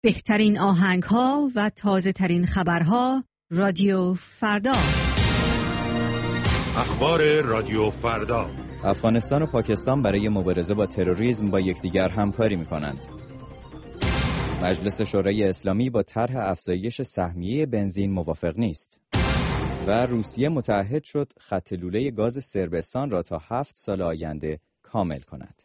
بهترین آهنگ‌ها و تازه‌ترین خبرها رادیو فردا. اخبار رادیو فردا. افغانستان و پاکستان برای مبارزه با تروریسم با یکدیگر همکاری می‌کنند. مجلس شورای اسلامی با طرح افزایش سهمیه بنزین موافق نیست. و روسیه متعهد شد خط لوله گاز صربستان را تا 7 سال آینده کامل کند.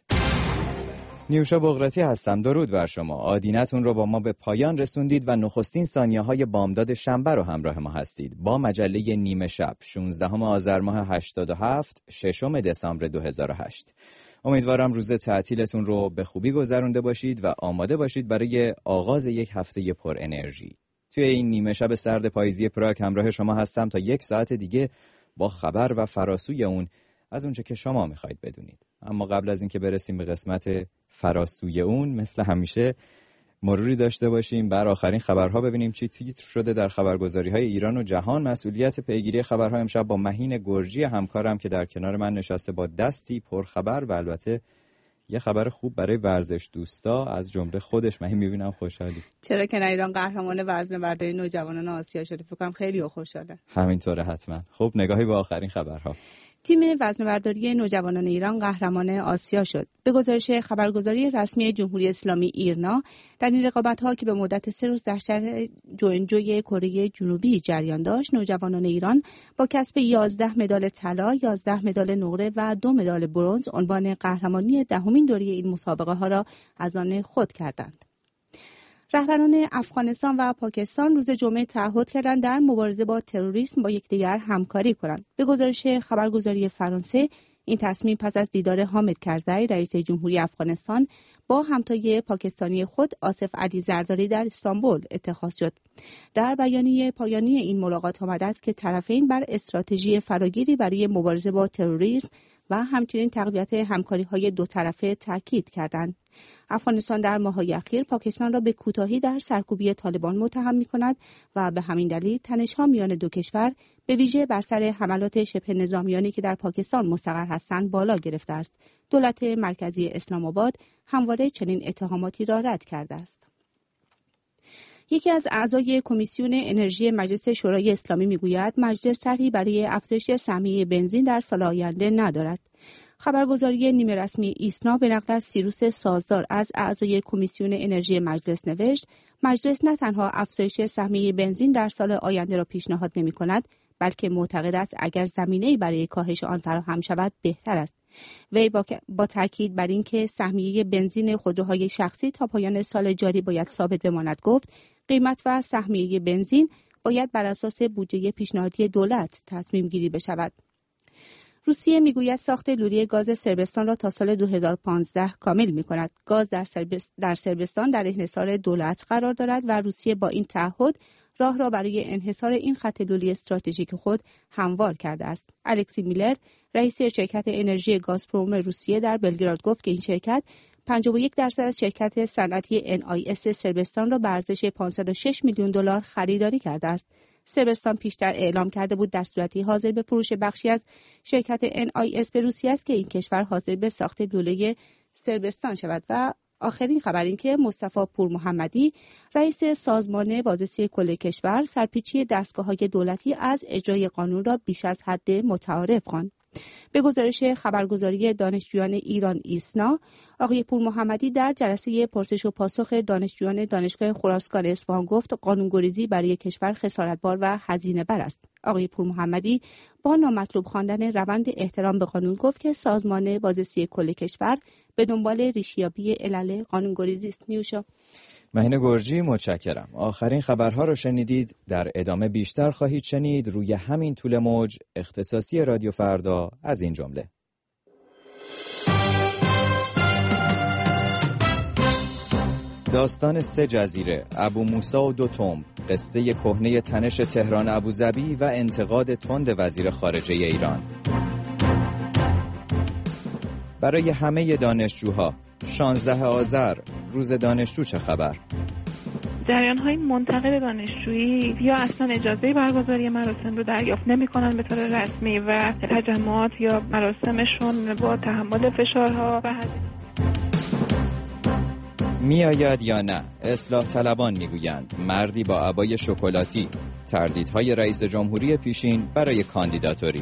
نیوشا بغراتی هستم. درود بر شما. آدینتون رو با ما به پایان رسوندید و نخستین ثانیه‌های بامداد شنبه رو همراه ما هستید با مجله نیمه شب 16 آذر ماه 87 6 دسامبر 2008. امیدوارم روز تعطیلتون رو به خوبی گذرونده باشید و آماده باشید برای آغاز یک هفته پر انرژی. توی این نیمه شب سرد پاییزی پراگ همراه شما هستم تا 1 ساعت دیگه با خبر و فراسوی اون از اونچه که شما میخواید بدونید. اما قبل از اینکه برسیم به قسمت فراسوی اون، مثل همیشه مروری داشته باشیم بر آخرین خبرها، ببینیم چی تیتر شده در خبرگزاری‌های ایران و جهان. مسئولیت پیگیری خبرها امشب با مهین گرجی همکارم که در کنار من نشسته با دستی پرخبر و البته یه خبر خوب برای ورزش دوستا از جمله خودش. مهین میبینم خوشحالی. چرا که ایران قهرمان وزنه‌برداری نوجوانان آسیا شده، فکر کنم خیلی خوشحاله. همینطوره حتما. خب نگاهی به آخرین خبرها. تیم وزنه‌برداری نوجوانان ایران قهرمان آسیا شد. به گزارش خبرگزاری رسمی جمهوری اسلامی ایرنا، در این رقابت‌ها که به مدت 3 روز در شهر جوئنجوی کره جنوبی جریان داشت، نوجوانان ایران با کسب 11 مدال طلا، 11 مدال نقره و 2 مدال برنز عنوان قهرمانی 10مین دوره این مسابقه‌ها را از آن خود کردند. رهبران افغانستان و پاکستان روز جمعه تعهد کردند در مبارزه با تروریسم با یکدیگر همکاری کنند. به گزارش خبرگزاری فرانسه، این تصمیم پس از دیدار حامد کرزی رئیس جمهوری افغانستان با همتای پاکستانی خود آصف علی زرداری در استانبول اتخاذ شد. در بیانیه پایانی این ملاقات آمده است که طرفین بر استراتژی فراگیری برای مبارزه با تروریسم و همچنین تقویت همکاری‌های دو طرفه تاکید کردند. افغانستان در ماه‌های اخیر پاکستان را به کوتاهی در سرکوبی طالبان متهم می‌کند و به همین دلیل تنش‌ها میان دو کشور به ویژه بر سر حملات شبه نظامیانی که در پاکستان مستقر هستند بالا گرفته است. دولت مرکزی اسلام آباد همواره چنین اتهاماتی را رد کرده است. یکی از اعضای کمیسیون انرژی مجلس شورای اسلامی میگوید مجلس طرحی برای افزایش سهمیه بنزین در سال آینده ندارد. خبرگزاری نیمه رسمی ایسنا به نقل از سیروس سازدار از اعضای کمیسیون انرژی مجلس نوشت مجلس نه تنها افزایش سهمیه بنزین در سال آینده را پیشنهاد نمی‌کند، بلکه معتقد است اگر زمینه‌ای برای کاهش آن فراهم شود بهتر است. وی با تاکید بر اینکه سهمیه بنزین خودروهای شخصی تا پایان سال جاری باید ثابت بماند گفت قیمت و سهمیه بنزین باید بر اساس بودجه پیشنهادی دولت تصمیم گیری بشود. روسیه میگوید ساخت لوله گاز صربستان را تا سال 2015 کامل می‌کند. گاز در صربستان در انحصار دولت قرار دارد و روسیه با این تعهد راه را برای انحصار این خط لوله استراتژیک خود هموار کرده است. الکسی میلر، رئیس شرکت انرژی گازپروم روسیه در بلگراد گفت که این شرکت 51% از شرکت صنعتی NIS صربستان را به ارزش 506 میلیون دلار خریداری کرده است. صربستان پیشتر اعلام کرده بود در صورتی حاضر به فروش بخشی از شرکت NIS به روسیه است که این کشور حاضر به ساخت لوله صربستان شود. و آخرین خبر این که مصطفی پور محمدی، رئیس سازمان بازرسی کل کشور، سرپیچی دستگاه‌های دولتی از اجرای قانون را بیش از حد متعارف خواند. به گزارش خبرگزاری دانشجویان ایران ایسنا، آقای پور محمدی در جلسه پرسش و پاسخ دانشجویان دانشگاه خراسان اصفهان گفت قانونگریزی برای کشور خسارتبار و هزینه بر است. آقای پور محمدی با نامطلوب خواندن روند احترام به قانون گفت که سازمان بازرسی کل کشور به دنبال ریشیابی علل قانونگریزی است. نیوشا مهین گرجی، متشکرم. آخرین خبرها رو شنیدید. در ادامه بیشتر خواهید شنید روی همین طول موج اختصاصی رادیو فردا از این جمله: داستان 3 جزیره، ابو موسی و 2 تنب، قصه کهنه تنش تهران ابوظبی و انتقاد تند وزیر خارجه ایران. برای همه دانشجوها 16 آذر روز دانشجو چه خبر؟ جریان‌های منتقد دانشجویی یا اصلا اجازه برگزاری مراسم رو دریافت نمی‌کنن به طور رسمی و تجمعات یا مراسمشون با تحمل فشارها و میآید یا نه؟ اصلاح طلبان میگویند مردی با عبای شکلاتی، تردیدهای رئیس جمهوری پیشین برای کاندیداتوری.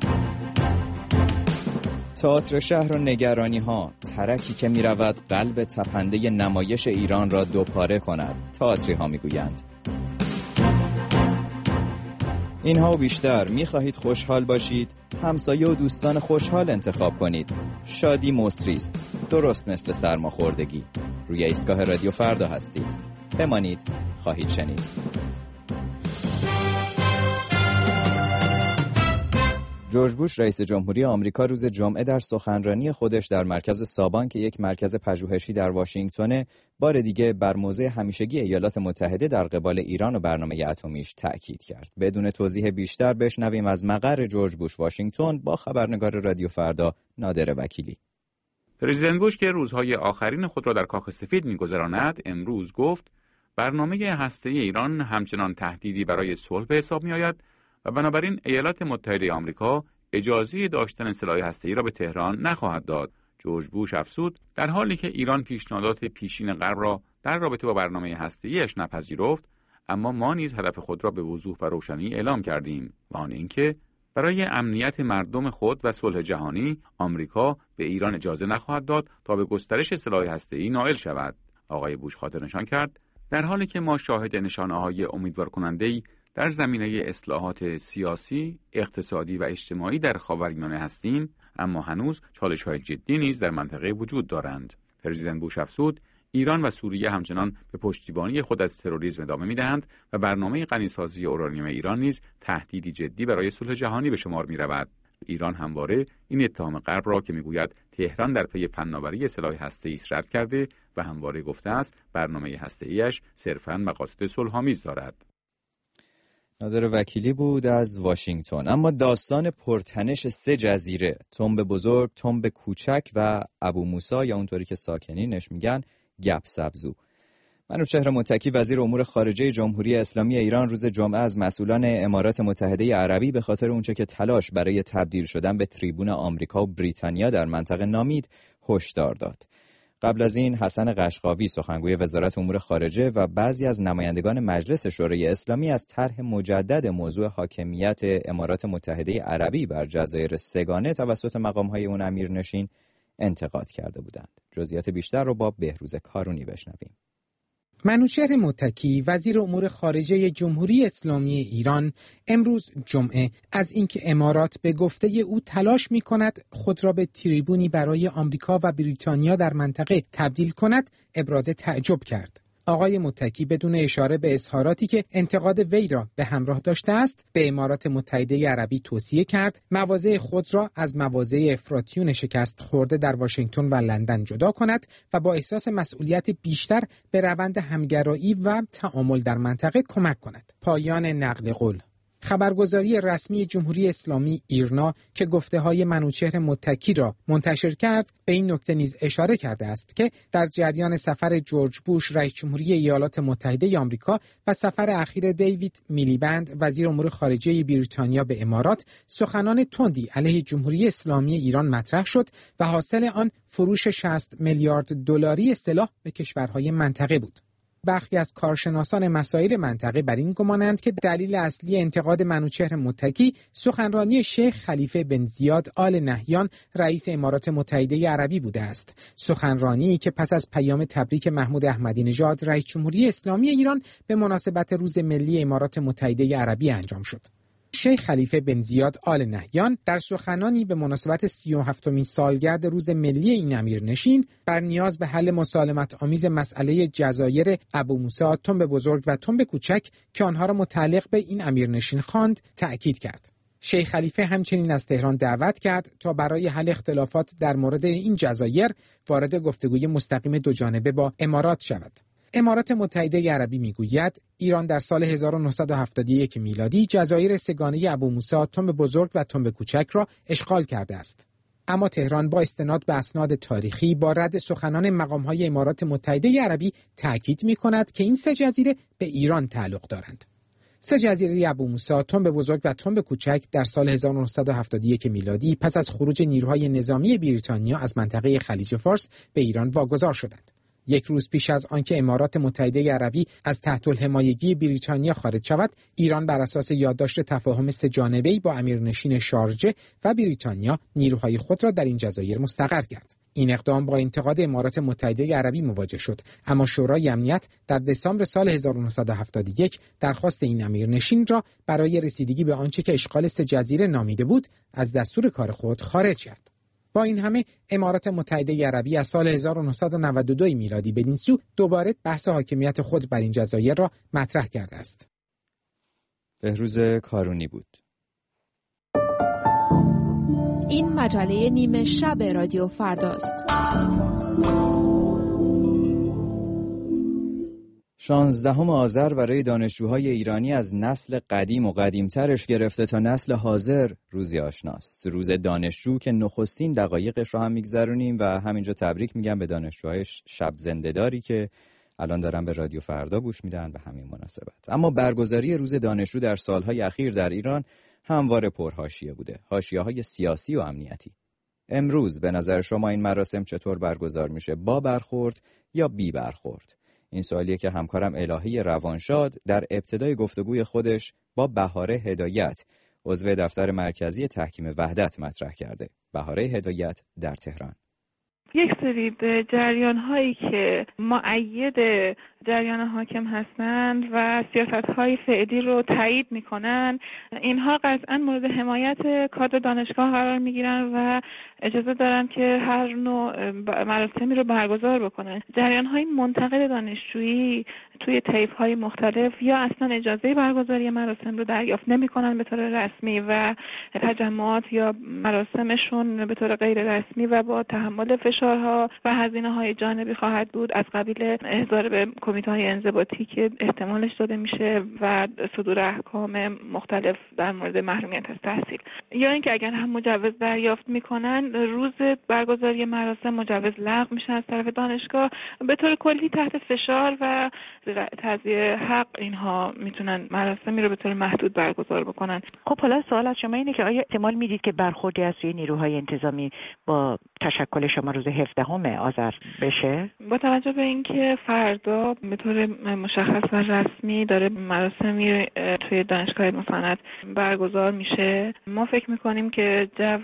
تئاتر شهر و نگرانی ها، ترکی که می رود قلب تپنده نمایش ایران را دوپاره کند، تئاتری ها می گویند. اینها و بیشتر. می خواهید خوشحال باشید؟ همسایه و دوستان خوشحال انتخاب کنید. شادی مصری است، درست مثل سرماخوردگی. روی ایستگاه رادیو فردا هستید. بمانید، خواهید شنید. جورج بوش رئیس جمهوری آمریکا روز جمعه در سخنرانی خودش در مرکز سابان که یک مرکز پژوهشی در واشنگتن بار دیگه بر موضع همیشگی ایالات متحده در قبال ایران و برنامه اتمیش تأکید کرد. بدون توضیح بیشتر بشنویم از مقر جورج بوش واشنگتن با خبرنگار رادیو فردا نادر وکیلی. پرزیدنت بوش که روزهای آخرین خود را در کاخ سفید می‌گذراند، امروز گفت برنامه هسته‌ای ایران همچنان تهدیدی برای صلح به حساب می‌آید و بنابراین ایالات متحده آمریکا اجازه داشتن سلاح هسته‌ای را به تهران نخواهد داد. جورج بوش افزود در حالی که ایران پیشنهادات پیشین غرب را در رابطه با برنامه هسته‌ایش نپذیرفت، اما ما نیز هدف خود را به وضوح و روشنی اعلام کردیم و آن اینکه برای امنیت مردم خود و صلح جهانی آمریکا به ایران اجازه نخواهد داد تا به گسترش سلاح هسته‌ای نائل شود. آقای بوش خاطر نشان کرد در حالی که ما شاهد نشانه‌های امیدوار کننده‌ای در زمینه اصلاحات سیاسی، اقتصادی و اجتماعی در خاورمیانه هستیم، اما هنوز چالش‌های جدی نیز در منطقه وجود دارند. پرزیدنت بوش افزود ایران و سوریه همچنان به پشتیبانی خود از تروریسم ادامه می‌دهند و برنامه غنیسازی اورانیوم ایران نیز تهدیدی جدی برای صلح جهانی به شمار می‌رود. ایران همواره این اتهام غرب را که می‌گوید تهران در پی فناوری سلاح هسته‌ای رد کرده و همواره گفته است برنامه هسته‌ایش صرفاً مقاصد صلح‌آمیز دارد. نادر وکیلی بود از واشنگتن. اما داستان پرتنش 3 جزیره، تنب بزرگ، تنب کوچک و ابو موسی یا اونطوری که ساکنینش میگن گپ سبزو. منوچهر متکی وزیر امور خارجه جمهوری اسلامی ایران روز جمعه از مسئولان امارات متحده عربی به خاطر اونچه که تلاش برای تبدیل شدن به تریبون آمریکا و بریتانیا در منطقه نامید هشدار داد. قبل از این حسن قشقاوی سخنگوی وزارت امور خارجه و بعضی از نمایندگان مجلس شورای اسلامی از طرح مجدد موضوع حاکمیت امارات متحده عربی بر جزایر سگانه توسط مقام‌های اون امیرنشین انتقاد کرده بودند. جزئیات بیشتر رو با بهروز کارونی بشنویم. منوچهر متکی وزیر امور خارجه جمهوری اسلامی ایران امروز جمعه از اینکه امارات به گفته او تلاش می‌کند خود را به تریبونی برای آمریکا و بریتانیا در منطقه تبدیل کند ابراز تعجب کرد. آقای متکی بدون اشاره به اظهاراتی که انتقاد وی را به همراه داشته است، به امارات متحده عربی توصیه کرد مواضع خود را از مواضع افراطیون شکست خورده در واشنگتن و لندن جدا کند و با احساس مسئولیت بیشتر به روند همگرایی و تعامل در منطقه کمک کند. پایان نقل قول. خبرگزاری رسمی جمهوری اسلامی ایرنا که گفته‌های منوچهر متکی را منتشر کرد به این نکته نیز اشاره کرده است که در جریان سفر جورج بوش رئیس جمهوری ایالات متحده آمریکا و سفر اخیر دیوید میلیبند وزیر امور خارجه بریتانیا به امارات سخنان تندی علیه جمهوری اسلامی ایران مطرح شد و حاصل آن فروش 60 میلیارد دلاری سلاح به کشورهای منطقه بود. برخی از کارشناسان مسائل منطقه بر این گمانند که دلیل اصلی انتقاد منوچهر متکی سخنرانی شیخ خلیفه بن زیاد آل نهیان رئیس امارات متحده عربی بوده است. سخنرانی که پس از پیام تبریک محمود احمدی نژاد رئیس جمهوری اسلامی ایران به مناسبت روز ملی امارات متحده عربی انجام شد. شیخ خلیفه بن زیاد آل نهیان در سخنانی به مناسبت 37مین سالگرد روز ملی این امیرنشین بر نیاز به حل مسالمت آمیز مسئله جزایر ابو موسی، تنب بزرگ و تنب کوچک که آنها را متعلق به این امیرنشین خواند تأکید کرد. شیخ خلیفه همچنین از تهران دعوت کرد تا برای حل اختلافات در مورد این جزایر وارد گفتگوی مستقیم دوجانبه با امارات شود. امارات متحده عربی میگوید ایران در سال 1971 میلادی جزایر سگانه ابو موسی، تنب بزرگ و تنب کوچک را اشغال کرده است. اما تهران با استناد به اسناد تاریخی با رد سخنان مقام‌های امارات متحده عربی تأکید می‌کند که این 3 جزیره به ایران تعلق دارند. 3 جزیره ابو موسی، تنب بزرگ و تنب کوچک در سال 1971 میلادی پس از خروج نیروهای نظامی بریتانیا از منطقه خلیج فارس به ایران واگذار شدند. یک روز پیش از آنکه امارات متحده عربی از تحت الحمایگی بریتانیا خارج شود، ایران بر اساس یادداشت تفاهم سه‌جانبه‌ای با امیرنشین شارجه و بریتانیا نیروهای خود را در این جزایر مستقر کرد. این اقدام با انتقاد امارات متحده عربی مواجه شد، اما شورای امنیت در دسامبر سال 1971 درخواست این امیرنشین را برای رسیدگی به آنچه که اشغال 3 جزیره نامیده بود از دستور کار خود خارج کرد. با این همه امارات متحده عربی از سال 1992 میلادی بدین سو دوباره بحث حاکمیت خود بر این جزایر را مطرح کرده است. بهروز کارونی بود. این مجله نیمه شب رادیو فرداست. 16 آذر برای دانشجوهای ایرانی از نسل قدیم و قدیمترش گرفته تا نسل حاضر روزی آشناست. روز دانشجو که نخستین دقایقش رو هم میگذرونیم و همینجا تبریک میگم به دانشجوهای شب زنده‌داری که الان دارن به رادیو فردا گوش میدن به همین مناسبت. اما برگزاری روز دانشجو در سالهای اخیر در ایران همواره پرحاشیه بوده، حاشیه‌های سیاسی و امنیتی. امروز به نظر شما این مراسم چطور برگزار میشه؟ با برخورد یا بی برخورد؟ این سوالیه که همکارم الهی روانشاد در ابتدای گفتگوی خودش با بهاره هدایت، عضو دفتر مرکزی تحکیم وحدت مطرح کرده. بهاره هدایت در تهران. یک سری جریان هایی که مؤید جریان حاکم هستند و سیاست های فعلی رو تایید میکنن، اینها قطعا مورد حمایت کادر دانشگاه قرار میگیرن و اجازه دارن که هر نوع مراسمی رو برگزار بکنن. جریان های منتقد دانشجویی توی طیف های مختلف یا اصلا اجازه برگزاری مراسم رو دریافت نمیکنن به طور رسمی و تجمعات یا مراسمشون به طور غیر رسمی و با تحمل فشارها و هزینه‌های جانبی خواهد بود، از قبیل احضار به کمیته‌های انضباطی که احتمالش داده میشه و صدور احکام مختلف در مورد محرومیت از تحصیل. یا اینکه اگر هم مجوز دریافت میکنن، روز برگزاری مراسم مجوز لغو میشه از طرف دانشگاه. به طور کلی تحت فشار و تضییع حق اینها میتونن مراسمی رو به طور محدود برگزار بکنن. خب حالا سوال از شما اینه که آیا احتمال میدید که برخوردی از سوی نیروهای انتظامی با تشکل شما روز 17 آذر بشه؟ با توجه به اینکه فردا به طور مشخص و رسمی داره مراسمی توی دانشگاه علم و صنعت برگزار میشه، ما فکر میکنیم که جو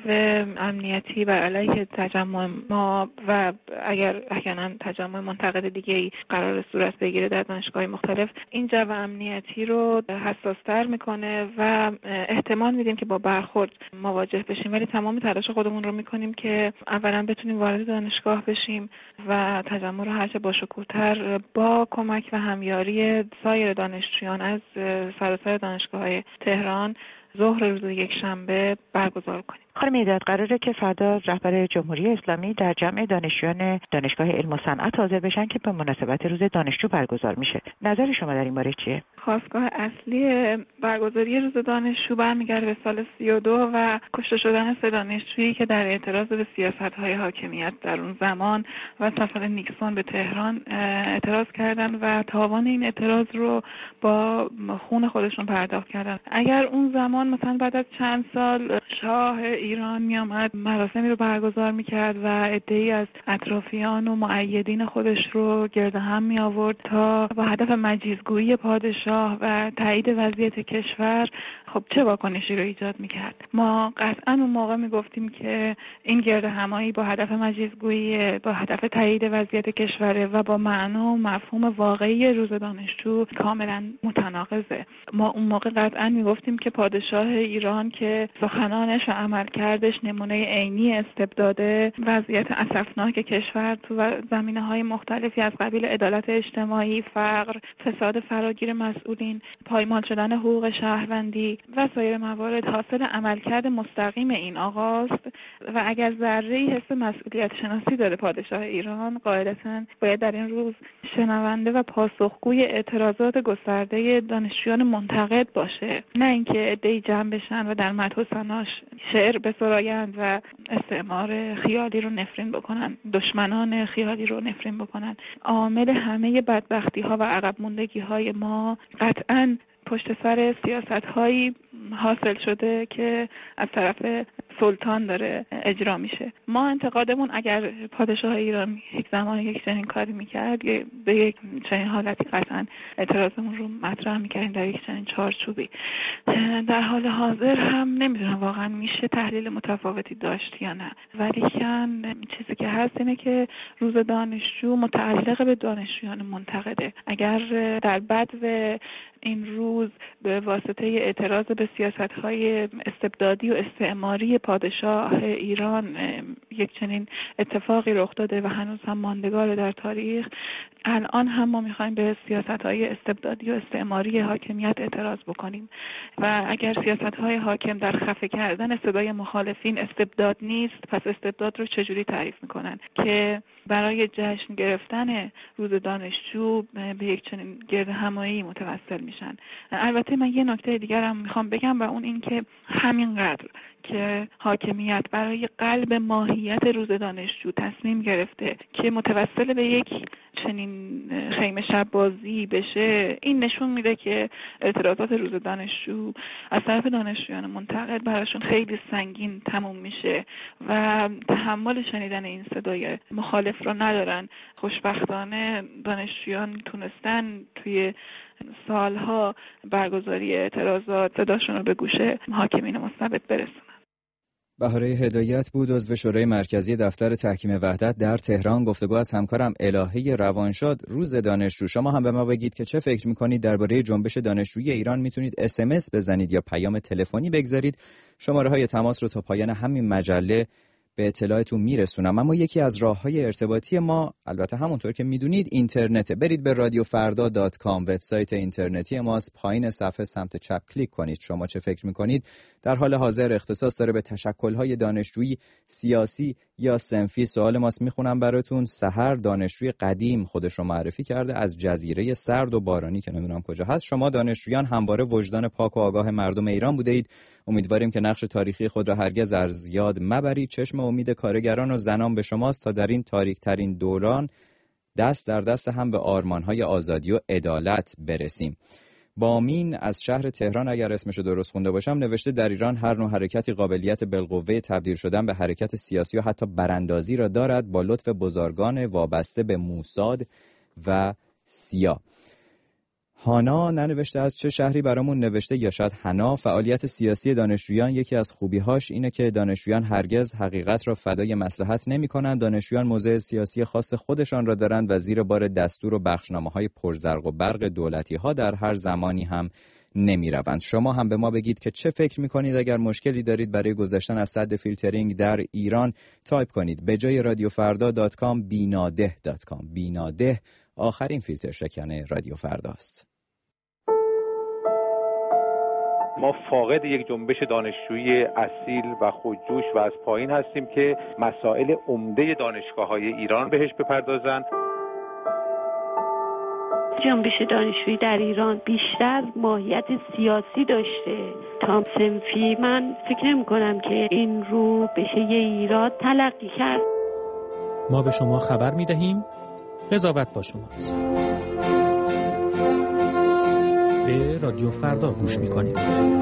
امنیتی بر علیه تجمع ما و اگر احیانا تجمع منتقد دیگه‌ای قرار صورت بگیره در دانشگاه‌های مختلف، این جو امنیتی رو حساس‌تر میکنه و احتمال میدیم که با برخورد مواجه بشیم، ولی تمام تلاش خودمون رو میکنیم که اولا بتونیم وارد دانشگاه بشیم و تجمع رو هرچه باشکوه‌تر با کمک و همیاری سایر دانشجویان از سراسر دانشگاه‌های تهران ظهر روز یکشنبه برگزار کنیم. خانم هدایت، قراره که فردا رهبر جمهوری اسلامی در جمع دانشجویان دانشگاه علم و صنعت حاضر بشن که به مناسبت روز دانشجو برگزار میشه. نظر شما در این باره چیه؟ خواستگاه اصلی برگزاری روز دانشجو برمیگرده به سال 32 و کشته شدن 3 دانشجویی که در اعتراض به سیاست‌های حاکمیت در اون زمان و سفر نیکسون به تهران اعتراض کردن و تاوان این اعتراض رو با خون خودشون پرداخت کردن. اگر اون زمان مثلا بعد از چند سال شاه ایران می آمد مراسمی رو برگزار میکرد و عده‌ای از اطرافیان و مؤیدین خودش رو گرد هم می آورد تا با هدف مجیزگویی پادشاه و تایید وضعیت کشور، خب چه واکنشی رو ایجاد میکرد؟ ما قطعا اون موقع میگفتیم که این گرد همایی با هدف مجیزگویی، با هدف تایید وضعیت کشور و با معنا و مفهوم واقعی روز دانشجو کاملا متناقضه. ما اون موقع قطعا میگفتیم که پادشاه ایران که سخنانش و عملکردش نمونه عینی استبداده، وضعیت اسفناک کشور تو زمینه‌های مختلفی از قبیل عدالت اجتماعی، فقر، فساد فراگیر مسئولین، پایمال شدن حقوق شهروندی و سایر موارد حاصل عملکرد مستقیم این آقاست و اگر ذره‌ای حس مسئولیت شناسی داره پادشاه ایران، قاعدتاً باید در این روز شنونده و پاسخگوی اعتراضات گسترده دانشجویان منتقد باشه، نه اینکه عده‌ای جمع بشن و در مدح و ثناش شعر بسرایند و استعمار خیالی رو نفرین بکنن، دشمنان خیالی رو نفرین بکنن. عامل همه بدبختی ها و عقب موندگی های ما قطعاً پشت سر سیاست‌هایی حاصل شده که از طرف سلطان داره اجرا میشه. ما انتقادمون اگر پادشاه ایران یک زمان یک چنین کاری میکرد، به یک چنین حالتی قطعا اعتراضمون رو مطرح میکردیم در یک چنین چارچوبی. در حال حاضر هم نمیدونم واقعا میشه تحلیل متفاوتی داشت یا نه، ولی چیزی که هست اینه که روز دانشجو متعلق به دانشجویان منتقده. اگر در بدو این روز به واسطه اعتراض به سیاست‌های استبدادی و استعماری پادشاه ایران یک چنین اتفاقی رخ داده و هنوز هم ماندگار در تاریخ، الان هم ما می‌خوایم به سیاست‌های استبدادی و استعماری حاکمیت اعتراض بکنیم و اگر سیاست‌های حاکم در خفه کردن صدای مخالفین استبداد نیست، پس استبداد رو چجوری تعریف می‌کنن که برای جشن گرفتن روز دانشجو به یک چنین گردهمایی متوسل میشن. البته من یه نکته دیگر هم میخوام بگم و اون این که همینقدر که حاکمیت برای قلب ماهیت روز دانشجو تصمیم گرفته که متوسل به یک چنین خیمه شب بازی بشه، این نشون میده که اعتراضات روز دانشجو از طرف دانشجویان منتقد براشون خیلی سنگین تموم میشه و تحمل شنیدن این صدای مخالف رو ندارن. خوشبختانه دانشجویان تونستن توی سالها برگزاری اعتراضات صداشون رو به گوش حاکمین مستبد برسونن. بهاره هدایت بود، عضو شورای مرکزی دفتر تحکیم وحدت در تهران. گفتگو از همکارم الهه روانشاد. روز دانشجو، شما هم به ما بگید که چه فکر میکنید درباره جنبش دانشجویی ایران. میتونید SMS بزنید یا پیام تلفنی بگذارید. شماره های تماس رو تا پایان همین مجله به اطلاعتون میرسونم. اما یکی از راه‌های ارتباطی ما، البته همونطور که میدونید، اینترنته. برید به radiofarda.com، وبسایت اینترنتی ماست. پایین صفحه سمت چپ کلیک کنید. شما چه فکر میکنید؟ در حال حاضر اختصاص داره به تشکل‌های دانشجویی، سیاسی یا صنفی. سوال ماست، میخونم براتون. سحر دانشجوی قدیم خودش رو معرفی کرده از جزیره سرد و بارانی که نمیدونم کجا هست. شما دانشجویان همواره وجدان پاک و آگاه مردم ایران بوده اید. امیدواریم که نقش تاریخی خود را هرگز از یاد مبرید. چشم امید کارگران و زنان به شماست تا در این تاریک ترین دوران دست در دست هم به آرمان‌های آزادی و عدالت برسیم. بامین از شهر تهران، اگر اسمش درست خونده باشم، نوشته در ایران هر نوع حرکتی قابلیت بالقوه تبدیل شدن به حرکت سیاسی و حتی براندازی را دارد، با لطف بزرگان وابسته به موساد و سیا. هانا ننوشته از چه شهری برامون نوشته، یا شاید حنا. فعالیت سیاسی دانشجویان یکی از خوبی‌هاش اینه که دانشجویان هرگز حقیقت را فدای مصلحت نمی‌کنند. دانشجویان موضع سیاسی خاص خودشان را دارند و زیر بار دستور و بخشنامه‌های پرزرق و برق دولتی‌ها در هر زمانی هم نمی‌روند. شما هم به ما بگید که چه فکر می‌کنید. اگر مشکلی دارید برای گذشتن از سد فیلترینگ در ایران، تایپ کنید به جای radiofarda.com بیناده.com. بیناده آخرین فیلتر شکن رادیو فرداست. ما فاقد یک جنبش دانشجویی اصیل و خودجوش و از پایین هستیم که مسائل عمده دانشگاه‌های ایران بهش بپردازن. جنبش دانشجویی در ایران بیشتر ماهیت سیاسی داشته تا صنفی. من فکر نمی‌کنم که این رو بشه یه ایراد تلقی کرد. ما به شما خبر می‌دهیم، قضاوت با شماست. به رادیو فردا گوش می‌کنید.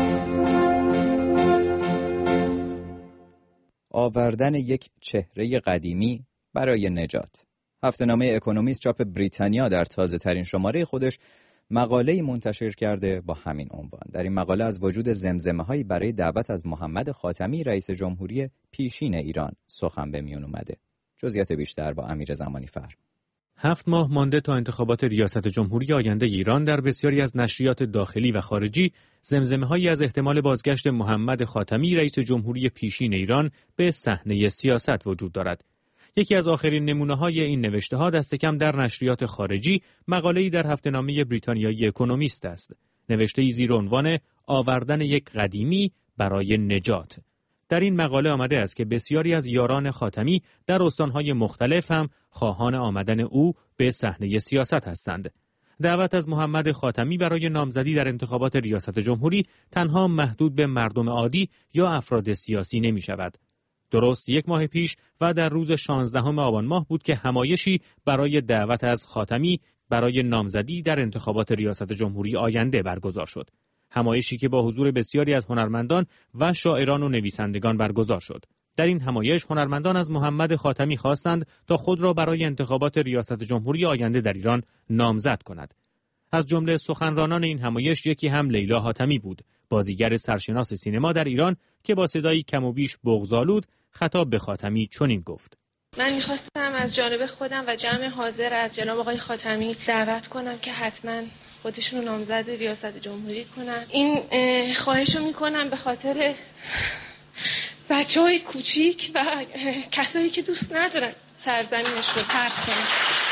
آوردن یک چهره قدیمی برای نجات. هفته‌نامه اکونومیست چاپ بریتانیا در تازه‌ترین شماره خودش مقاله‌ای منتشر کرده با همین عنوان. در این مقاله از وجود زمزمه‌هایی برای دعوت از محمد خاتمی رئیس جمهوری پیشین ایران سخن به میون اومده. جزئیات بیشتر با امیر زمانی فر. 7 ماه مانده تا انتخابات ریاست جمهوری آینده ایران، در بسیاری از نشریات داخلی و خارجی زمزمه‌هایی از احتمال بازگشت محمد خاتمی رئیس جمهوری پیشین ایران به صحنه سیاست وجود دارد. یکی از آخرین نمونه‌های این نوشته‌ها دست کم در نشریات خارجی مقاله‌ای در هفته‌نامه بریتانیایی اکونومیست است. نوشته‌ای زیر عنوان آوردن یک قدیمی برای نجات. در این مقاله آمده است که بسیاری از یاران خاتمی در استان‌های مختلف هم خواهان آمدن او به صحنه سیاست هستند. دعوت از محمد خاتمی برای نامزدی در انتخابات ریاست جمهوری تنها محدود به مردم عادی یا افراد سیاسی نمی شود. درست 1 ماه پیش و در روز 16 آبان ماه بود که همایشی برای دعوت از خاتمی برای نامزدی در انتخابات ریاست جمهوری آینده برگزار شد. همایشی که با حضور بسیاری از هنرمندان و شاعران و نویسندگان برگزار شد. در این همایش هنرمندان از محمد خاتمی خواستند تا خود را برای انتخابات ریاست جمهوری آینده در ایران نامزد کند. از جمله سخنرانان این همایش یکی هم لیلا حاتمی بود، بازیگر سرشناس سینما در ایران که با صدایی کم و بیش بغض‌آلود خطاب به خاتمی چنین گفت: من می‌خواستم از جانب خودم و جمع حاضر از جناب آقای خاتمی دعوت کنم که حتما خودشون رو نامزد ریاست جمهوری کنن. این خواهشو میکنم به خاطر بچه‌های کوچیک و کسایی که دوست ندارن سرزمینش رو ترک کنن.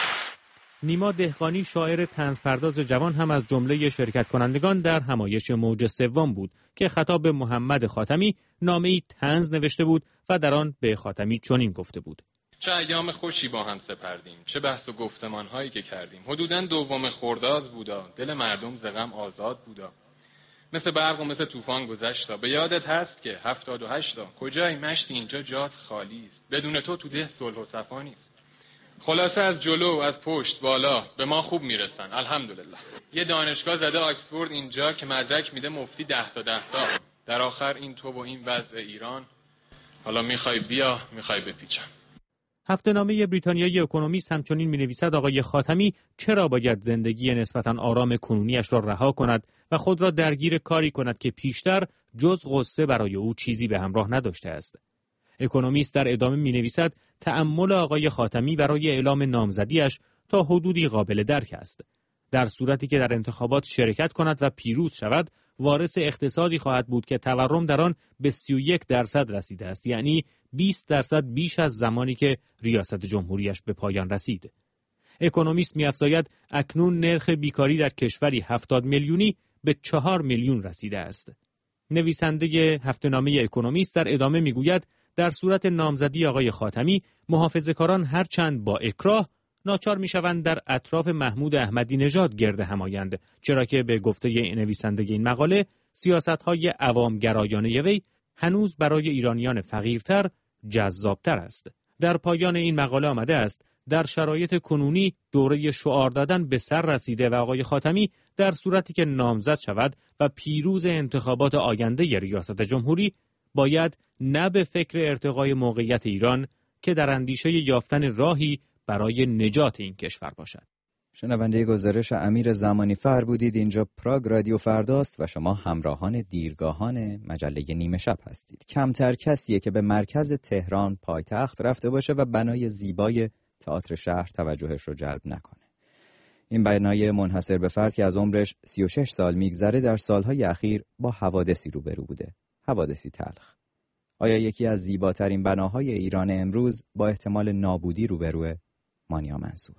نیما دهقانی شاعر طنزپرداز جوان هم از جمله شرکت کنندگان در همایش موج سوم بود که خطاب به محمد خاتمی نامه‌ای طنز نوشته بود و در آن به خاتمی چنین گفته بود: چه ایام خوشی با هم سپردیم، چه بحث و گفتمان‌هایی که کردیم. حدوداً 2 خرداد بودا، دل مردم ز غم آزاد بودا. مثل برق و مثل طوفان گذشتا. به یادت هست که 78 کجای مشتی اینجا جات خالی است. بدون تو ده صلح و صفا نیست. خلاصه از جلو از پشت بالا به ما خوب میرسن الحمدلله. یه دانشگاه زده آکسفورد اینجا که مدرک میده مفتی 10 تا. در آخر این تو و این وضع ایران. حالا میخوای بیا میخوای بپیچم. هفته‌نامه بریتانیایی اکونومیست همچنین می‌نویسد آقای خاتمی چرا باید زندگی نسبتاً آرام کنونیش را رها کند و خود را درگیر کاری کند که پیشتر جز غصه برای او چیزی به همراه نداشته است. اکونومیست در ادامه می‌نویسد تأمل آقای خاتمی برای اعلام نامزدیش تا حدودی قابل درک است. در صورتی که در انتخابات شرکت کند و پیروز شود، وارث اقتصادی خواهد بود که تورم در آن به 31% رسیده است، یعنی 20% بیش از زمانی که ریاست جمهوریش به پایان رسید. اکونومیست می‌افزاید اکنون نرخ بیکاری در کشوری 70 میلیونی به 4 میلیون رسیده است. نویسنده هفته‌نامه اکونومیست در ادامه می‌گوید در صورت نامزدی آقای خاتمی، محافظه‌کاران هرچند با اکراه ناچار می‌شوند در اطراف محمود احمدی نژاد گرد هم آیند، چرا که به گفته نویسنده این مقاله سیاست‌های عوام‌گرایانه وی هنوز برای ایرانیان فقیرتر جذابتر است. در پایان این مقاله آمده است در شرایط کنونی دوره شعار دادن به سر رسیده و آقای خاتمی در صورتی که نامزد شود و پیروز انتخابات آینده ریاست جمهوری باید نه به فکر ارتقای موقعیت ایران که در اندیشه یافتن راهی برای نجات این کشور باشد. شنونده گزارش امیر زمانی فر بودید. اینجا پراگ رادیو فرداست و شما همراهان دیرگاهان مجله نیمه شب هستید. کمتر کسیه که به مرکز تهران پایتخت رفته باشه و بنای زیبای تئاتر شهر توجهش رو جلب نکنه. این بنای منحصر به فرد که از عمرش 36 سال میگذره در سالهای اخیر با حوادثی روبرو بوده. حوادثی تلخ. آیا یکی از زیباترین بناهای ایران امروز با احتمال نابودی روبروه؟ مانیا منصور.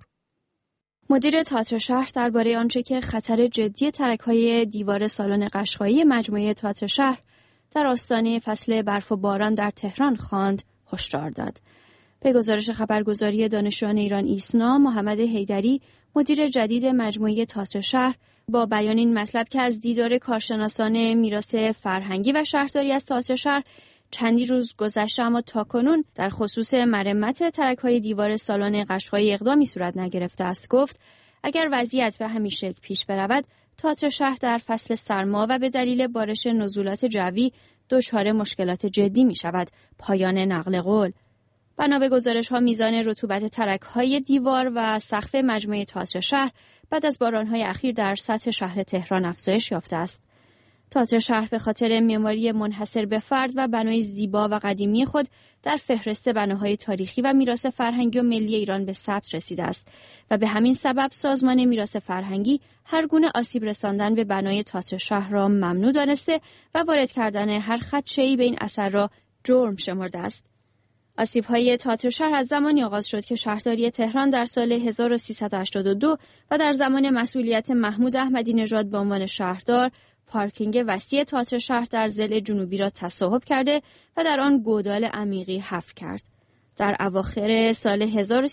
مدیر تئاتر شهر درباره آنچه که خطر جدی ترک‌های دیوار سالن قشقایی مجموعه تئاتر شهر در آستانه فصل برف و باران در تهران خواند هشدار داد. به گزارش خبرگزاری دانشجویان ایران ایسنا، محمد حیدری، مدیر جدید مجموعه تئاتر شهر، با بیان این مطلب که از دیدار کارشناسان میراث فرهنگی و شهرداری از تئاتر شهر چندی روز گذشته اما تاکنون در خصوص مرمت ترک‌های دیوار سالن قشقایی اقدامی صورت نگرفته است، گفت اگر وضعیت به همین شکل پیش برود، تئاتر شهر در فصل سرما و به دلیل بارش نزولات جوی دچار مشکلات جدی می شود. پایان نقل قول. بنا به گزارش‌ها میزان رطوبت ترک‌های دیوار و سقف مجموعه تئاتر شهر بعد از باران‌های اخیر در سطح شهر تهران افزایش یافته است. تئاتر شهر به خاطر معماری منحصر به فرد و بنای زیبا و قدیمی خود در فهرست بناهای تاریخی و میراث فرهنگی و ملی ایران به ثبت رسیده است و به همین سبب سازمان میراث فرهنگی هر گونه آسیب رساندن به بنای تئاتر شهر را ممنوع دانسته و وارد کردن هر خدشه‌ای به این اثر را جرم شمرده است. آسیب‌های تئاتر شهر از زمانی آغاز شد که شهرداری تهران در سال 1382 و در زمان مسئولیت محمود احمدی نژاد به عنوان شهردار پارکینگ وسیع تئاتر شهر در ضلع جنوبی را تصاحب کرده و در آن گودال عمیقی حفر کرد. در اواخر سال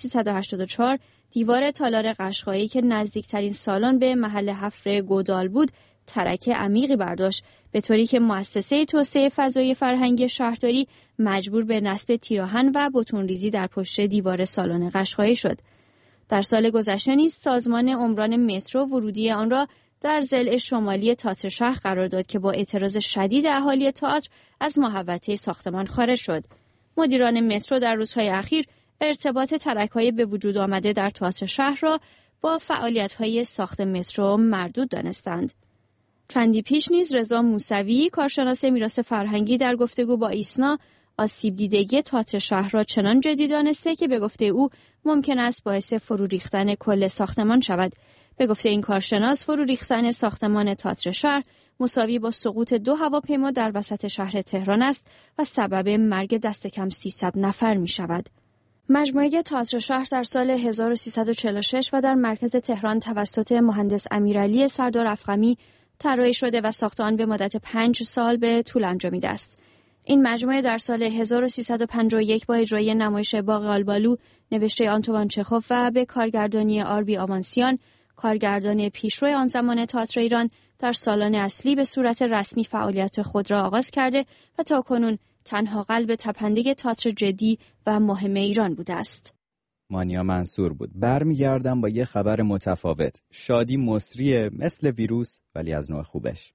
1384 دیوار تالار قشقایی که نزدیکترین سالن به محل حفر گودال بود، ترک عمیقی برداشت، به طوری که مؤسسه توسعه فضای فرهنگی شهرداری مجبور به نصب تیراهن و بتون‌ریزی در پشت دیوار سالن قشقایی شد. در سال گذشته نیز سازمان عمران مترو ورودی آن را در ضلع شمالی تئاتر شهر قرار داد که با اعتراض شدید اهالی تئاتر از محوطه ساختمان خارج شد. مدیران مترو در روزهای اخیر ارتباط ترک‌های به وجود آمده در تئاتر شهر را با فعالیت‌های ساخت مترو مردود دانستند. چندی پیش نیز رضا موسوی، کارشناس میراث فرهنگی، در گفتگو با ایسنا آسیب دیدگی تئاتر شهر را چنان جدی دانسته که به گفته او ممکن است باعث فرو ریختن کل ساختمان شود. به گفته این کارشناس، فرو ریختن ساختمان تئاتر شهر مساوی با سقوط 2 هواپیما در وسط شهر تهران است و سبب مرگ دست کم 300 نفر می شود. مجموعه تئاتر شهر در سال 1346 و در مرکز تهران توسط مهندس امیرعلی سردار افخمی طراحی شده و ساخت آن به مدت 5 سال به طول انجامیده است. این مجموعه در سال 1351 با اجرای نمایش باغ آلبالو نوشته آنتوان چخوف و به کارگردانی آربی آمانسیان، کارگردان پیشرو آن زمان تئاتر ایران، در سالن اصلی به صورت رسمی فعالیت خود را آغاز کرده و تاکنون تنها قلب تپنده تئاتر جدی و مهم ایران بوده است. مانیا منصور بود. برمیگردم با یه خبر متفاوت. شادی مصریه، مثل ویروس ولی از نوع خوبش.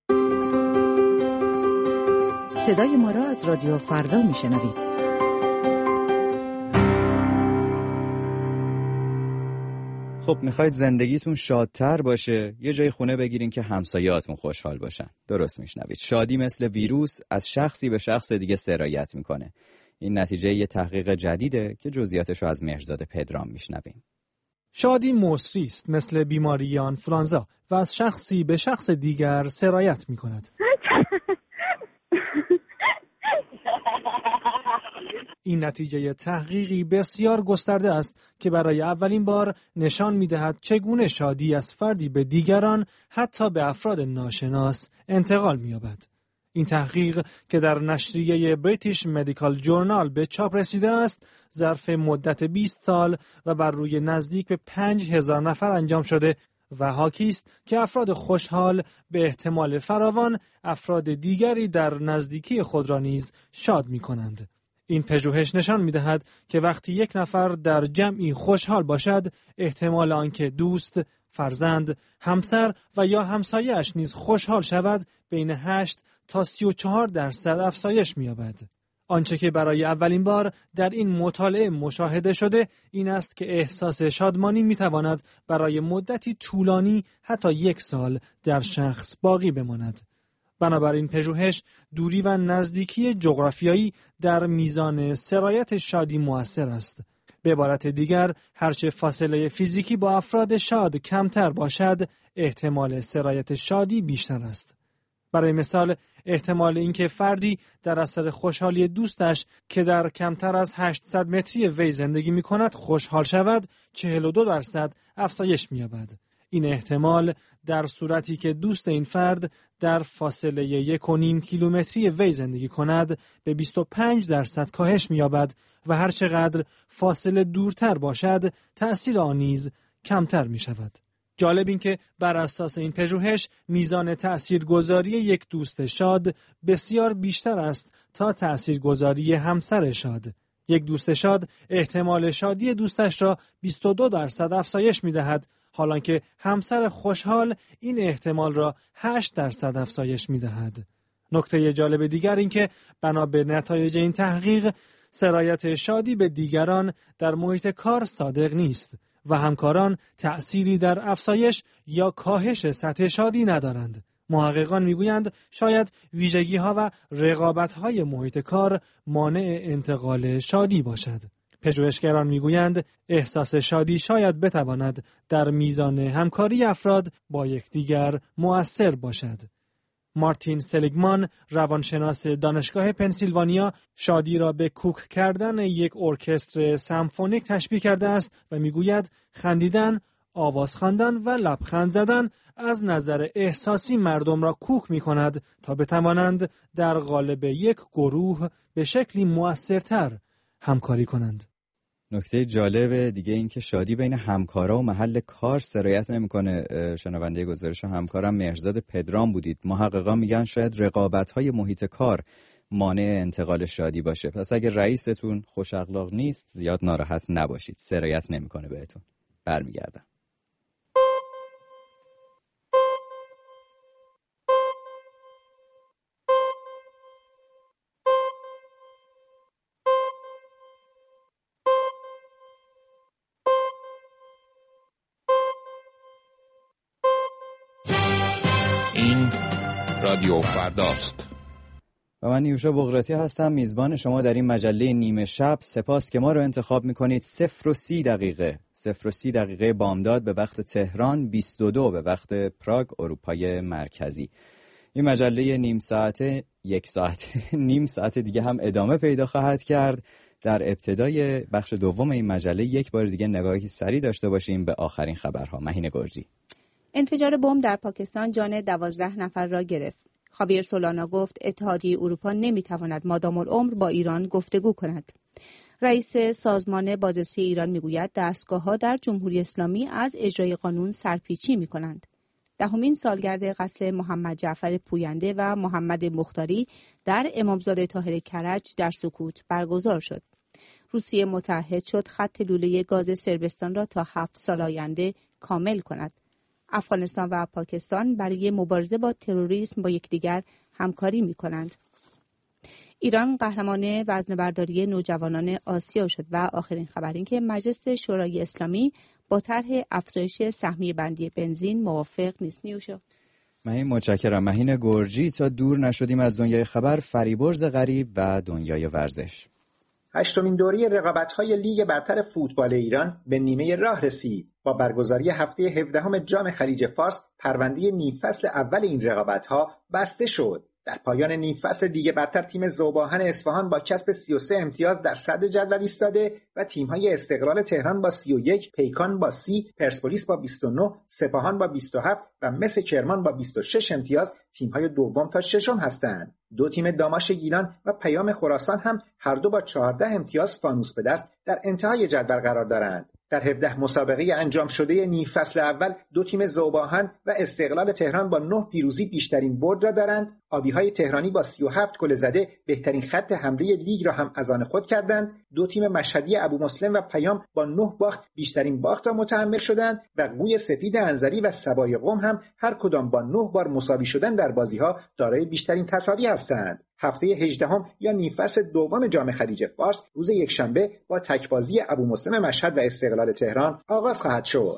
صدای ما را از رادیو فردا میشنوید. خب میخواید زندگیتون شادتر باشه، یه جای خونه بگیرین که همسایه‌هاتون خوشحال باشن. درست میشنوید. شادی مثل ویروس از شخصی به شخص دیگه سرایت میکنه. این نتیجه یه تحقیق جدیده که جزئیاتش رو از مهرزاد پدرام میشنویم. شادی مصری است، مثل بیماری آنفولانزا و از شخصی به شخص دیگر سرایت میکند. این نتیجه تحقیقی بسیار گسترده است که برای اولین بار نشان می‌دهد چگونه شادی از فردی به دیگران، حتی به افراد ناشناس، انتقال می‌یابد. این تحقیق که در نشریه بریتیش مدیکال جورنال به چاپ رسیده است، ظرف مدت 20 سال و بر روی نزدیک به 5000 نفر انجام شده و حاکی است که افراد خوشحال به احتمال فراوان افراد دیگری در نزدیکی خود را نیز شاد می‌کنند. این پژوهش نشان می‌دهد که وقتی یک نفر در جمعی خوشحال باشد، احتمال آنکه دوست، فرزند، همسر و یا همسایه‌اش نیز خوشحال شود بین 8 تا 34% افزایش می‌یابد. آنچه که برای اولین بار در این مطالعه مشاهده شده این است که احساس شادمانی می‌تواند برای مدتی طولانی، حتی 1 سال، در شخص باقی بماند. بنابراین پژوهش دوری و نزدیکی جغرافیایی در میزان سرایت شادی مؤثر است. به عبارت دیگر، هرچه فاصله فیزیکی با افراد شاد کمتر باشد، احتمال سرایت شادی بیشتر است. برای مثال، احتمال اینکه فردی در اثر خوشحالی دوستش که در کمتر از 800 متری وی زندگی می کند خوشحال شود 42% افزایش می یابد. این احتمال در صورتی که دوست این فرد در فاصله 1.5 کیلومتری وی زندگی کند به 25% کاهش می یابد و هر چقدر فاصله دورتر باشد تأثیر آن نیز کمتر می شود. جالب این که بر اساس این پژوهش میزان تأثیرگذاری یک دوست شاد بسیار بیشتر است تا تأثیرگذاری همسر شاد. یک دوست شاد احتمال شادی دوستش را 22% افزایش می‌دهد، حالانکه همسر خوشحال این احتمال را 8% افزایش می‌دهد. نکته جالب دیگر این که بنا به نتایج این تحقیق سرایت شادی به دیگران در محیط کار صادق نیست و همکاران تأثیری در افزایش یا کاهش سطح شادی ندارند. محققان میگویند شاید ویژگی‌ها و رقابت‌های محیط کار مانع انتقال شادی باشد. پژوهشگران میگویند احساس شادی شاید بتواند در میزان همکاری افراد با یکدیگر مؤثر باشد. مارتین سلیگمان، روانشناس دانشگاه پنسیلوانیا، شادی را به کوک کردن یک ارکستر سمفونیک تشبیه کرده است و میگوید خندیدن، آواز خواندن و لبخند زدن از نظر احساسی مردم را کوک می کند تا بتوانند در قالب یک گروه به شکلی مؤثرتر همکاری کنند. نکته جالب دیگه این که شادی بین همکارا و محل کار سرایت نمی‌کنه. شنونده گزارش همکارم مهرزاد پدرام بودید. محققان میگن شاید رقابت‌های محیط کار مانع انتقال شادی باشه. پس اگه رئیستون خوش اخلاق نیست زیاد ناراحت نباشید، سرایت نمی‌کنه بهتون. برمیگردم. این رادیو فرداست. و من نیوشا بغراتی هستم، میزبان شما در این مجله نیمه شب. سپاس که ما رو انتخاب میکنید. 0:30 دقیقه بامداد به وقت تهران، 22 به وقت پراگ اروپای مرکزی. این مجله نیم ساعته، نیم ساعت دیگه هم ادامه پیدا خواهد کرد. در ابتدای بخش دوم این مجله یک بار دیگه نگاهی سریع داشته باشیم به آخرین خبرها. مهین گرجی. انفجار بمب در پاکستان جان 12 نفر را گرفت. خاویر سولانا گفت اتحادیه اروپا نمیتواند مادام العمر با ایران گفتگو کند. رئیس سازمان بازرسی ایران میگوید دستگاه‌ها در جمهوری اسلامی از اجرای قانون سرپیچی میکنند. 10مین سالگرد قتل محمد جعفر پوینده و محمد مختاری در امامزاده طاهر کرج در سکوت برگزار شد. روسیه متعهد شد خط لوله گاز صربستان را تا 7 سال آینده کامل کند. افغانستان و پاکستان برای مبارزه با تروریسم با یکدیگر همکاری می‌کنند. ایران قهرمان وزنه‌برداری نوجوانان آسیا شد و آخرین خبر این که مجلس شورای اسلامی با طرح افزایش سهمیه بندی بنزین موافق نیست. نیوشا. مهین متشکرم. مهین گرجی. تا دور نشدیم از دنیای خبر، فریبرز غریب و دنیای ورزش. 8مین دوره رقابت‌های لیگ برتر فوتبال ایران به نیمه راه رسید. با برگزاری هفته 17 جام خلیج فارس، پرونده نیم فصل اول این رقابت‌ها بسته شد. در پایان نیم فصل لیگ برتر تیم ذوب‌آهن اصفهان با کسب 33 امتیاز در صدر جدول ایستاده و تیم‌های استقلال تهران با 31، پیکان با 30، پرسپولیس با 29، سپاهان با 27 و مس کرمان با 26 امتیاز تیم‌های دوم تا ششم هستند. دو تیم داماش گیلان و پیام خراسان هم هر دو با 14 امتیاز فانوس به دست در انتهای جدول قرار دارند. در 17 مسابقه انجام شده نیم فصل اول دو تیم ذوب‌آهن و استقلال تهران با 9 پیروزی بیشترین برد را دارند. آبی‌های تهرانی با 37 گل زده بهترین خط حمله لیگ را هم از آن خود کردند. دو تیم مشهدی ابو مسلم و پیام با 9 باخت بیشترین باخت را متحمل شدند و قوی سپید انزلی و سبای قم هم هر کدام با 9 بار مساوی شدن در بازی‌ها دارای بیشترین تساوی هستند. هفته 18 یا نیم فصل دوم جام خلیج فارس روز یکشنبه با تکبازی ابو مسلم مشهد و استقلال تهران آغاز خواهد شد.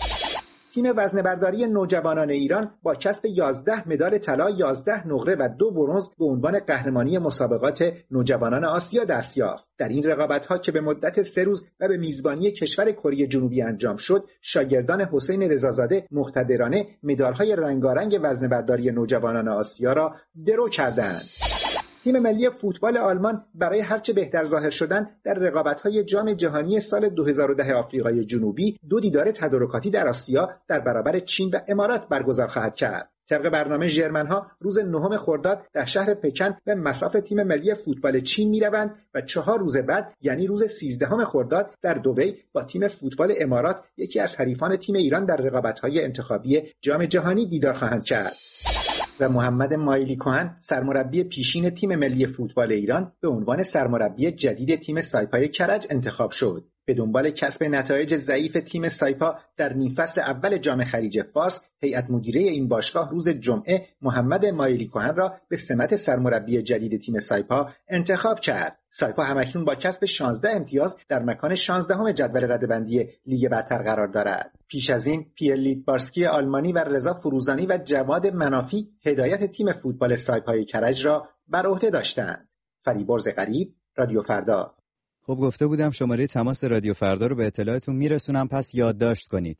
تیم وزنه‌برداری نوجوانان ایران با کسب 11 مدال طلا، 11 نقره و 2 برنز به عنوان قهرمانی مسابقات نوجوانان آسیا دست یافت. در این رقابت‌ها که به مدت 3 روز و به میزبانی کشور کره جنوبی انجام شد، شاگردان حسین رضازاده مقتدرانه مدال‌های رنگارنگ وزنه‌برداری نوجوانان آسیا را درو کردند. تیم ملی فوتبال آلمان برای هرچه بهتر ظاهر شدن در رقابت‌های جام جهانی سال 2010 آفریقای جنوبی 2 دیدار تدارکاتی در آسیا در برابر چین و امارات برگزار خواهد کرد. طبق برنامه ژرمن‌ها روز 9 خرداد در شهر پکن به مصاف تیم ملی فوتبال چین می‌روند و 4 روز بعد یعنی روز 13 خرداد در دبی با تیم فوتبال امارات، یکی از حریفان تیم ایران در رقابت‌های انتخابی جام جهانی، دیدار خواهند کرد. و محمد مایلی کهن سرمربی پیشین تیم ملی فوتبال ایران به عنوان سرمربی جدید تیم سایپای کرج انتخاب شد. به دنبال کسب نتایج ضعیف تیم سایپا در نیم فصل اول جام خلیج فارس، هیئت مدیره این باشگاه روز جمعه محمد مایلی کهن را به سمت سرمربی جدید تیم سایپا انتخاب کرد. سایپا همکنون با کسب 16 امتیاز در مکان 16 جدول رده‌بندی لیگ برتر قرار دارد. پیش از این پیر لیدبارسکی آلمانی و رضا فروزانی و جواد منافی هدایت تیم فوتبال سایپای کرج را بر عهده داشتند. فریبرز غریب، رادیو فردا. خب گفته بودم شماره تماس رادیو فردا رو به اطلاعتون میرسونم، پس یادداشت کنید.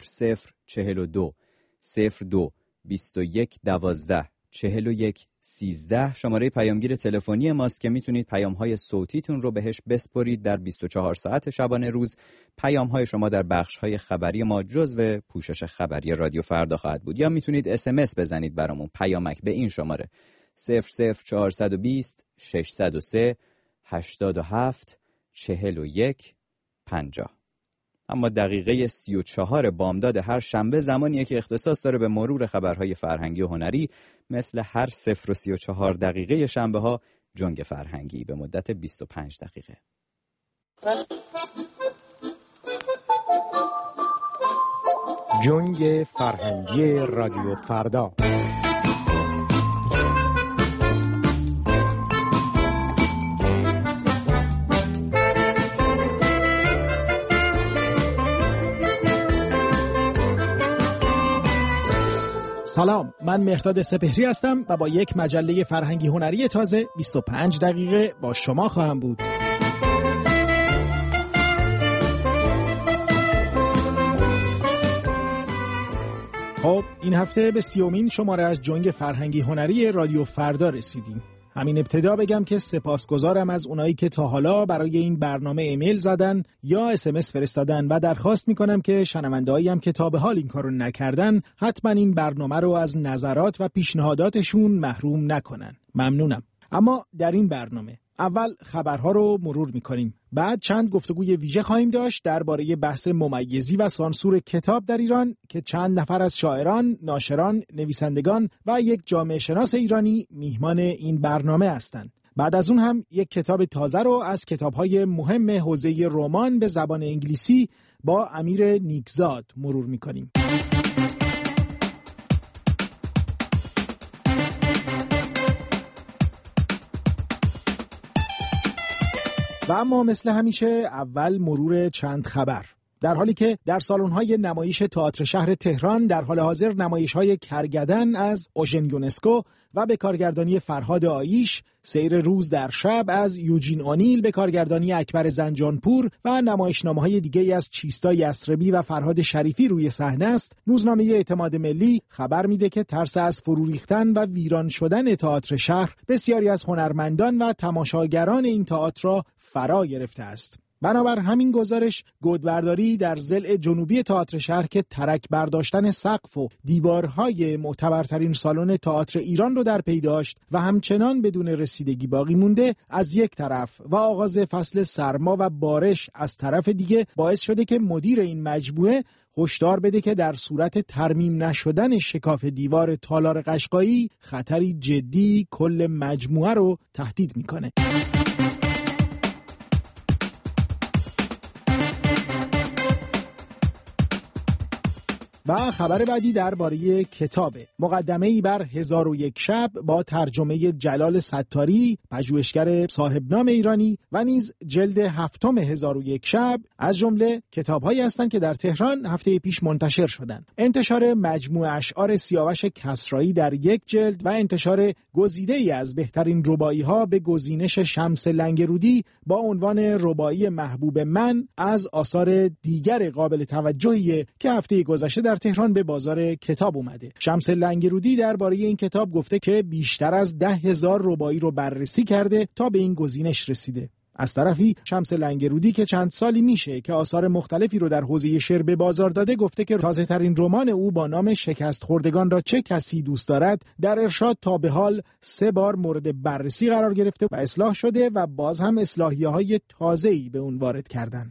0042 02 21 12 41 13 شماره پیامگیر تلفنی ماست که میتونید پیام‌های صوتیتون رو بهش بسپرید. در 24 ساعت شبانه روز پیام‌های شما در بخش‌های خبری ما جزو پوشش خبری رادیو فردا خواهد بود. یا میتونید SMS بزنید برامون، پیامک به این شماره 00420 603 87 41 50. اما دقیقه 34 بامداد هر شنبه زمانیه که اختصاص داره به مرور خبرهای فرهنگی و هنری. مثل هر 0:34 دقیقه شنبه ها جنگ فرهنگی به مدت 25 دقیقه. جنگ فرهنگی رادیو فردا. سلام، من مهرداد سپهری هستم و با یک مجله فرهنگی هنری تازه 25 دقیقه با شما خواهم بود. خب این هفته به 30مین شماره از جنگ فرهنگی هنری رادیو فردا رسیدیم. همین ابتدا بگم که سپاسگزارم از اونایی که تا حالا برای این برنامه ایمیل زدن یا SMS فرستادن و درخواست میکنم که شنوندهایی هم که تا به حال این کارو نکردن حتما این برنامه رو از نظرات و پیشنهاداتشون محروم نکنن. ممنونم. اما در این برنامه اول خبرها رو مرور میکنیم. بعد چند گفتگوی ویژه خواهیم داشت درباره بحث ممیزی و سانسور کتاب در ایران که چند نفر از شاعران، ناشران، نویسندگان و یک جامعه شناس ایرانی میهمان این برنامه هستند. بعد از اون هم یک کتاب تازه رو از کتاب‌های مهم حوزه رمان به زبان انگلیسی با امیر نیکزاد مرور میکنیم. و اما مثل همیشه اول مرور چند خبر. در حالی که در سالن‌های نمایش تئاتر شهر تهران در حال حاضر نمایش‌های کرگدن از اوژن یونسکو و به کارگردانی فرهاد آیش، سیر روز در شب از یوجین اونیل به کارگردانی اکبر زنجانپور و نمایشنامه‌های دیگه از چیستا یسربی و فرهاد شریفی روی صحنه است، روزنامه اعتماد ملی خبر میده که ترس از فرو ریختن و ویران شدن تئاتر شهر بسیاری از هنرمندان و تماشاگران این تئاتر را فرا گرفته است. بنابر همین گزارش گودبرداری در ضلع جنوبی تئاتر شهر که ترک برداشتن سقف و دیوارهای معتبرترین سالن تئاتر ایران رو در پی داشت و همچنان بدون رسیدگی باقی مونده از یک طرف و آغاز فصل سرما و بارش از طرف دیگه باعث شده که مدیر این مجموعه هشدار بده که در صورت ترمیم نشدن شکاف دیوار تالار قشقایی خطری جدی کل مجموعه رو تهدید میکنه. و خبر بعدی درباره کتابه. مقدمه‌ای بر 1001 شب با ترجمه جلال ستاری، پژوهشگر صاحب نام ایرانی و نیز جلد 7 1001 شب از جمله کتاب‌هایی هستند که در تهران هفته پیش منتشر شدند. انتشار مجموعه اشعار سیاوش کسرایی در یک جلد و انتشار گزیده‌ای از بهترین رباعی‌ها به گزینش شمس لنگرودی با عنوان رباعی محبوب من از آثار دیگر قابل توجهی که هفته گذشته در تهران به بازار کتاب اومده. شمس لنگرودی درباره این کتاب گفته که بیشتر از 10,000 رباعی رو بررسی کرده تا به این گزینش رسیده. از طرفی شمس لنگرودی که چند سالی میشه که آثار مختلفی رو در حوزه شعر به بازار داده گفته که تازه ترین رمان او با نام شکست خوردگان را چه کسی دوست دارد در ارشاد تا به حال 3 بار مورد بررسی قرار گرفته و اصلاح شده و باز هم اصلاحیه‌های تازه‌ای به اون وارد کردن.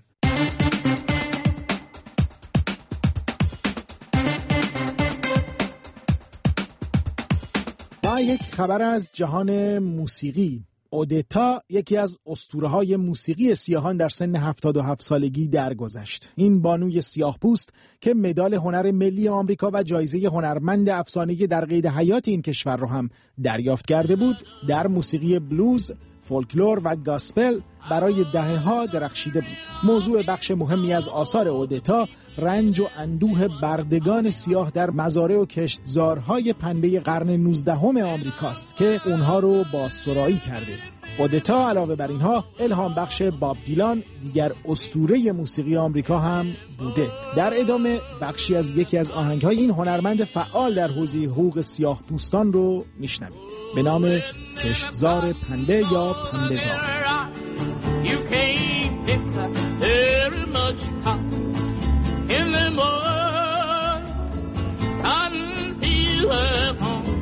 یک خبر از جهان موسیقی. اودتا یکی از اسطوره‌های موسیقی سیاهان در سن 77 سالگی درگذشت. این بانوی سیاه‌پوست که مدال هنر ملی آمریکا و جایزه هنرمند افسانه‌ای در قید حیات این کشور را هم دریافت کرده بود، در موسیقی بلوز، فولکلور و گاسپل برای دهه‌ها درخشیده بود. موضوع بخش مهمی از آثار اودتا رنج و اندوه بردگان سیاه در مزارع و کشتزارهای پنبه قرن 19 آمریکاست که اونها رو بازسرایی کرده. اودتا علاوه بر اینها الهام بخش باب دیلان، دیگر اسطوره موسیقی آمریکا هم بوده. در ادامه بخشی از یکی از آهنگ‌های این هنرمند فعال در حوزه حقوق سیاه پوستان رو میشنوید به نام کشتزار پنبه یا پنبه‌زار. You can't pick very much cotton in the mud. Cotton fields were home.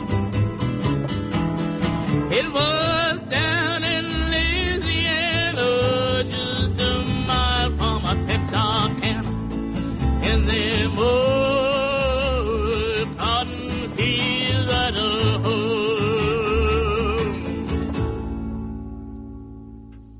It was down in Louisiana, just a mile from a Texarkana. In the mud, cotton fields at home.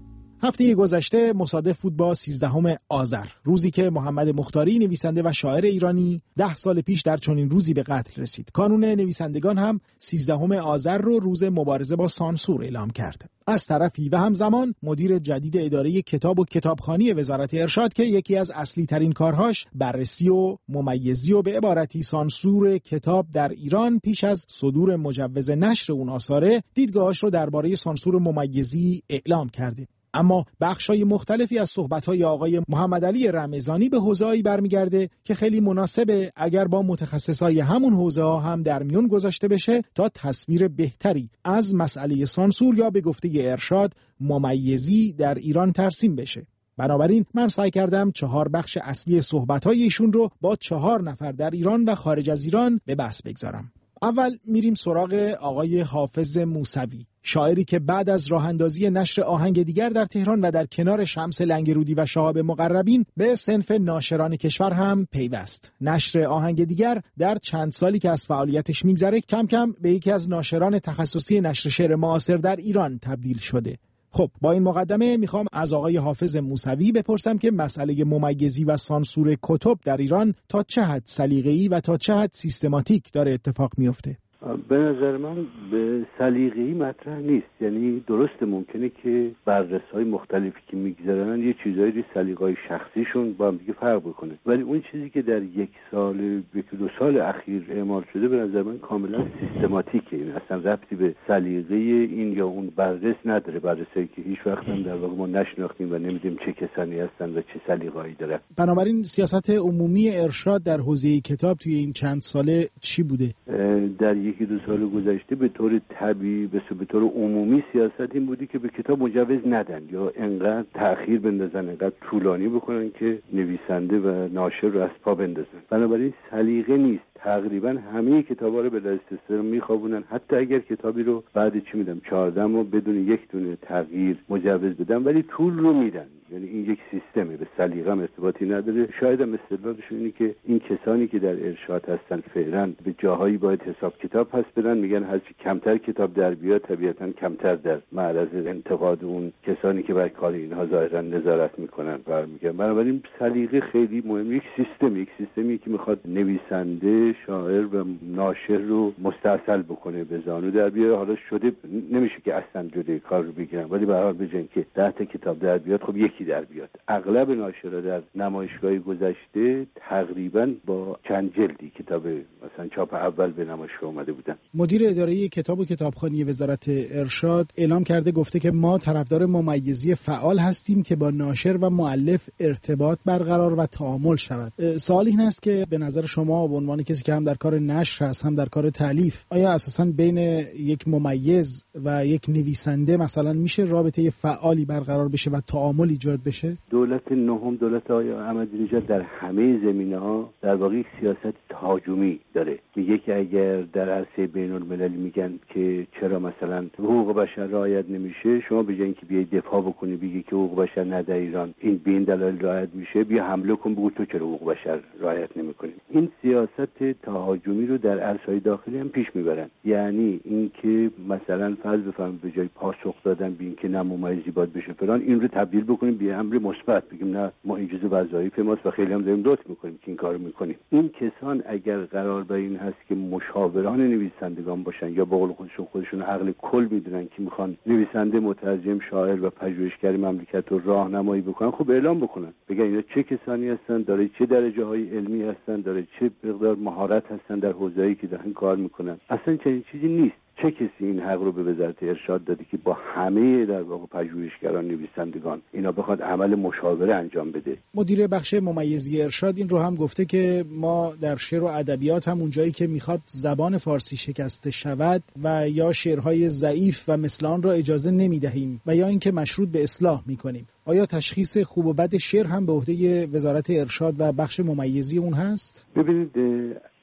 هفته گذشته مصادف بود با 13 آذر، روزی که محمد مختاری نویسنده و شاعر ایرانی 10 سال پیش در چنین روزی به قتل رسید. کانون نویسندگان هم 13 آذر رو روز مبارزه با سانسور اعلام کرد. از طرفی و همزمان مدیر جدید اداره کتاب و کتابخوانی وزارت ارشاد که یکی از اصلی ترین کارهاش بررسی و ممیزی و به عبارتی سانسور کتاب در ایران پیش از صدور مجوز نشر اون آثاره، دیدگاهش رو درباره سانسور ممیزی اعلام کرده. اما بخشای مختلفی از صحبت‌های آقای محمد علی رمضانی به حوزه‌ای برمیگرده که خیلی مناسبه اگر با متخصصای همون حوزه‌ها هم در میون گذاشته بشه تا تصویر بهتری از مسئله سانسور یا به گفته ارشاد ممیزی در ایران ترسیم بشه. بنابراین من سعی کردم 4 بخش اصلی صحبت‌های ایشون رو با 4 نفر در ایران و خارج از ایران به بحث بگذارم. اول میریم سراغ آقای حافظ موسوی، شاعری که بعد از راه اندازی نشر آهنگ دیگر در تهران و در کنار شمس لنگرودی و شهاب مقربین به صنف ناشران کشور هم پیوست. نشر آهنگ دیگر در چند سالی که از فعالیتش میگذره کم کم به یکی از ناشران تخصصی نشر شعر معاصر در ایران تبدیل شده. خب با این مقدمه میخوام از آقای حافظ موسوی بپرسم که مسئله ممیزی و سانسور کتب در ایران تا چه حد سلیقه‌ای و تا چه حد سیستماتیک داره اتفاق میفته؟ به نظر من به سلیقه‌ای مطرح نیست. یعنی درست ممکنه که بررس‌های مختلفی که میگذارن یه چیزایی سلیقه‌های شخصیشون با هم دیگه فرق بکنه، ولی اون چیزی که در 1 سال 2 سال اخیر اعمال شده به نظر من کاملا سیستماتیکه. این اصلا ربطی به سلیقه این یا اون بررس نداره. بررسایی که هیچ وقت هم در واقع ما نشناختیم و نمیدونیم چه کسانی هستن و چه سلیقه‌ای دارن. بنابراین سیاست عمومی ارشاد در حوزه کتاب توی این چند ساله چی بوده؟ در 1-2 سال گذشته به طور طبیعی به طور عمومی سیاست این بودی که به کتاب مجوز ندن یا انقدر تأخیر بندازن، انقدر طولانی بکنن که نویسنده و ناشر رو از پا بندازن. بنابراین سلیقه نیست. تقریبا همه کتابا رو به دسترسی میخوابونن، حتی اگر کتابی رو بعد 14 و بدون یک دونه تغییر مجوز بدن ولی طول رو میدن. یعنی این یک سیستمه، به سلیقه هم ارتباطی نداره. شاید هم استدلالشون اینه که این کسانی که در ارشاد هستن فعلا به جاهایی باید حساب کتاب پس بدن، میگن هرچی کمتر کتاب در بیاد طبیعتا کمتر در معرض انتقاد اون کسانی که بر کار اینها ظاهرا نظارت میکنن قرار میگیرن. بنابراین سلیقه خیلی مهم. یک سیستمی که میخواد نویسنده، شاعر و ناشر رو مستاصل بکنه، به زانو در بیاره. حالا شده نمیشه که اصلا جلوی کار رو بگیرن، ولی به هر حال بجن که 10 تا کتاب در بیاد خب یکی در بیاد. اغلب ناشرا در نمایشگاه گذشته تقریبا با چند جلدی کتاب مثلا چاپ اول به نمایشگاه اومده بودن. مدیر اداره کتاب و کتابخوانی وزارت ارشاد اعلام کرده، گفته که ما طرفدار ممیزی فعال هستیم که با ناشر و مؤلف ارتباط برقرار و تعامل شود. سوال این است که به نظر شما به عنوان کسی که هم در کار نشر هست هم در کار تالیف، آیا اساساً بین یک ممیز و یک نویسنده مثلا میشه رابطه فعالی برقرار بشه و تعامل ایجاد بشه؟ دولت نهم، دولت آقای احمدی نژاد در همه زمینه‌ها در واقع سیاست تهاجمی داره. میگه که اگر در عرصه بین‌المللی میگن که چرا مثلا حقوق بشر رعایت نمیشه، شما به جای اینکه بیای دفاع بکنی بگی که حقوق بشر نه در ایران این به این دلایل رعایت میشه، بیا حمله کن بگو تو چرا حقوق بشر رعایت نمیکنی. این سیاست تهاجمی رو در عرصه‌های داخلی هم پیش میبرن. یعنی اینکه مثلا فرض بفرمایید به جای پاسخ دادن به اینکه نه ممیزی باید بشه فلان، این رو تبدیل بکنیم به امر مثبت، بگیم نه ما این جزء وظایف ماست و خیلی هم داریم لطف میکنیم که این کارو میکنیم. این کسان اگر قرار بر این هست که مشاوران نویسندگان باشن یا به قول خودشون عقل کل میدونن که میخوان نویسنده، مترجم، شاعر و پژوهشگر مملکت رو راهنمایی بکنن، خب اعلام بکنن، بگن اینا چه کسانی هستن، داره چه درجه‌های علمی هستن، داره چه مقدار مهارت هستن در حوزه‌ای که دارن کار میکنن. اصلا چنین چیزی نیست. چه کسی این حق رو به وزارت ارشاد داده که با همه در واقع پژوهشگران، نویسندگان اینا بخواد عمل مشاوره انجام بده؟ مدیر بخش ممیزی ارشاد این رو هم گفته که ما در شعر و ادبیات هم اونجایی که میخواد زبان فارسی شکسته شود و یا شعرهای ضعیف و مثل آن را اجازه نمیدهیم و یا اینکه مشروط به اصلاح میکنیم. آیا تشخیص خوب و بد شعر هم به عهده وزارت ارشاد و بخش ممیزی اون هست؟ ببینید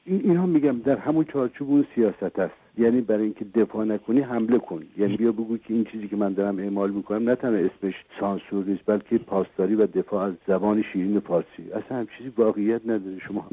اینها میگم در همون چارچوب اون سیاست است. یعنی برای اینکه دفاع نکنی حمله کن، یعنی بیا بگو که این چیزی که من دارم اعمال میکنم نه تنها اسمش سانسور نیست بلکه پاسداری و دفاع از زبان شیرین فارسی. اصلا هم چیزی واقعیت نداره. شما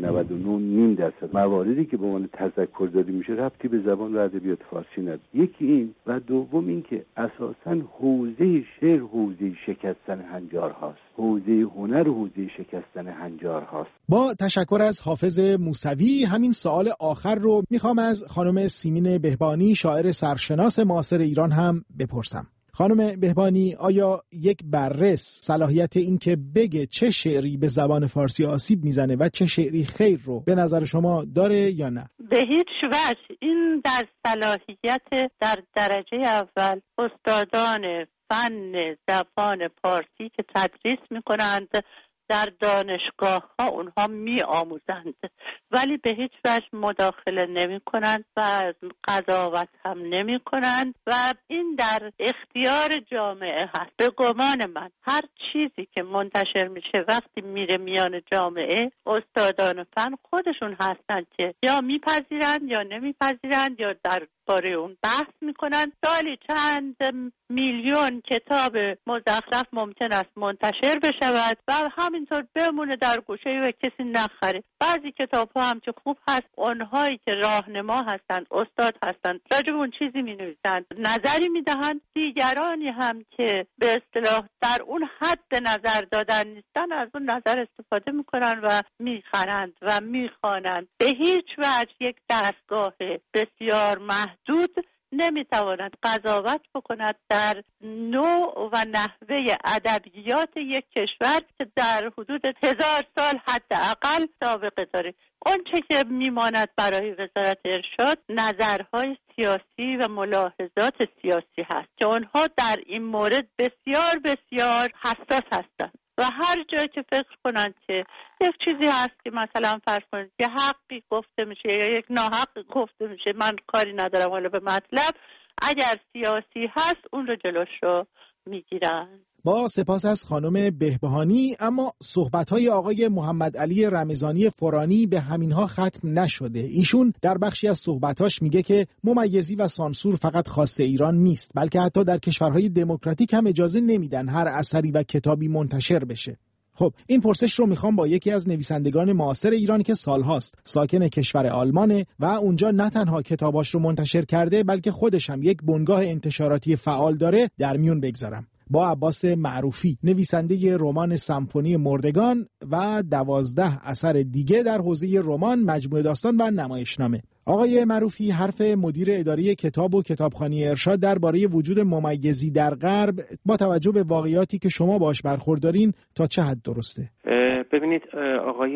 99.5% مواردی که به عنوان تذکر داده میشه ربطی به زبان و ادبیات فارسی نداره. یکی این و دوم این که اساساً حوزه شعر حوزه شکستن هنجارهاست، حوزه هنر حوزه شکستن هنجارهاست. با تشکر از حافظ موسوی همین سوال آخر رو میخوام از خانم سیمین بهبانی شاعر سرشناس معاصر ایران هم بپرسم. خانم بهبانی، آیا یک بررس صلاحیت این که بگه چه شعری به زبان فارسی آسیب میزنه و چه شعری خیر رو به نظر شما داره یا نه؟ به هیچ وجه. این در صلاحیت در درجه اول استادان فن زبان فارسی که تدریس میکنند در دانشگاه ها اونها می آموزند، ولی به هیچ وجه مداخله نمی کنند و قضاوت هم نمی کنند و این در اختیار جامعه هست. به گمان من هر چیزی که منتشر میشه وقتی میره میان جامعه، استادان فن خودشون هستند که یا میپذیرند یا نمیپذیرند یا در باره اون بحث میکنن. سالی چند میلیون کتاب مزخرف ممکن است منتشر بشود و همینطور بمونه در گوشه و کسی نخره. بعضی کتاب ها هم که خوب هست، اونهایی که راهنما هستند، استاد هستند، راجب اون چیزی می نویسند، نظری می دهند. دیگرانی هم که به اصطلاح در اون حد نظر دادن نیستن از اون نظر استفاده میکنن و میخرند و میخوانند. به هیچ وجه یک دستگاه بسیار محدود نمیتواند قضاوت بکند در نوع و نحوه ادبیات یک کشور که در حدود 1000 سال حداقل سابقه داره. اون چه که میماند برای وزارت ارشاد نظرهای سیاسی و ملاحظات سیاسی هست که اونها در این مورد بسیار بسیار حساس هستند و هر جایی که فکر کنند که یک چیزی هست که مثلا فرض کنید که حقی گفته میشه یا یک ناحق گفته میشه، من کاری ندارم حالا به مطلب، اگر سیاسی هست اون رو جلوش رو میگیرن. با سپاس از خانم بهبهانی. اما صحبت‌های آقای محمد علی رمضانی فورانی به همینها ختم نشده. ایشون در بخشی از صحبتاش میگه که ممیزی و سانسور فقط خاص ایران نیست، بلکه حتی در کشورهای دموکراتیک هم اجازه نمیدن هر اثری و کتابی منتشر بشه. خب این پرسش رو میخوام با یکی از نویسندگان معاصر ایران که سالهاست ساکن کشور آلمانه و اونجا نه تنها کتاباش رو منتشر کرده بلکه خودش هم یک بنگاه انتشاراتی فعال داره در میون بگذارم. با عباس معروفی، نویسنده رمان سمفونی مردگان و 12 اثر دیگه در حوزه رمان، مجموعه داستان و نمایشنامه. آقای معروفی، حرف مدیر اداره کتاب و کتابخوانی ارشاد درباره وجود ممیزی در غرب با توجه به واقعیاتی که شما باش برخوردارین تا چه حد درسته؟ ببینید آقای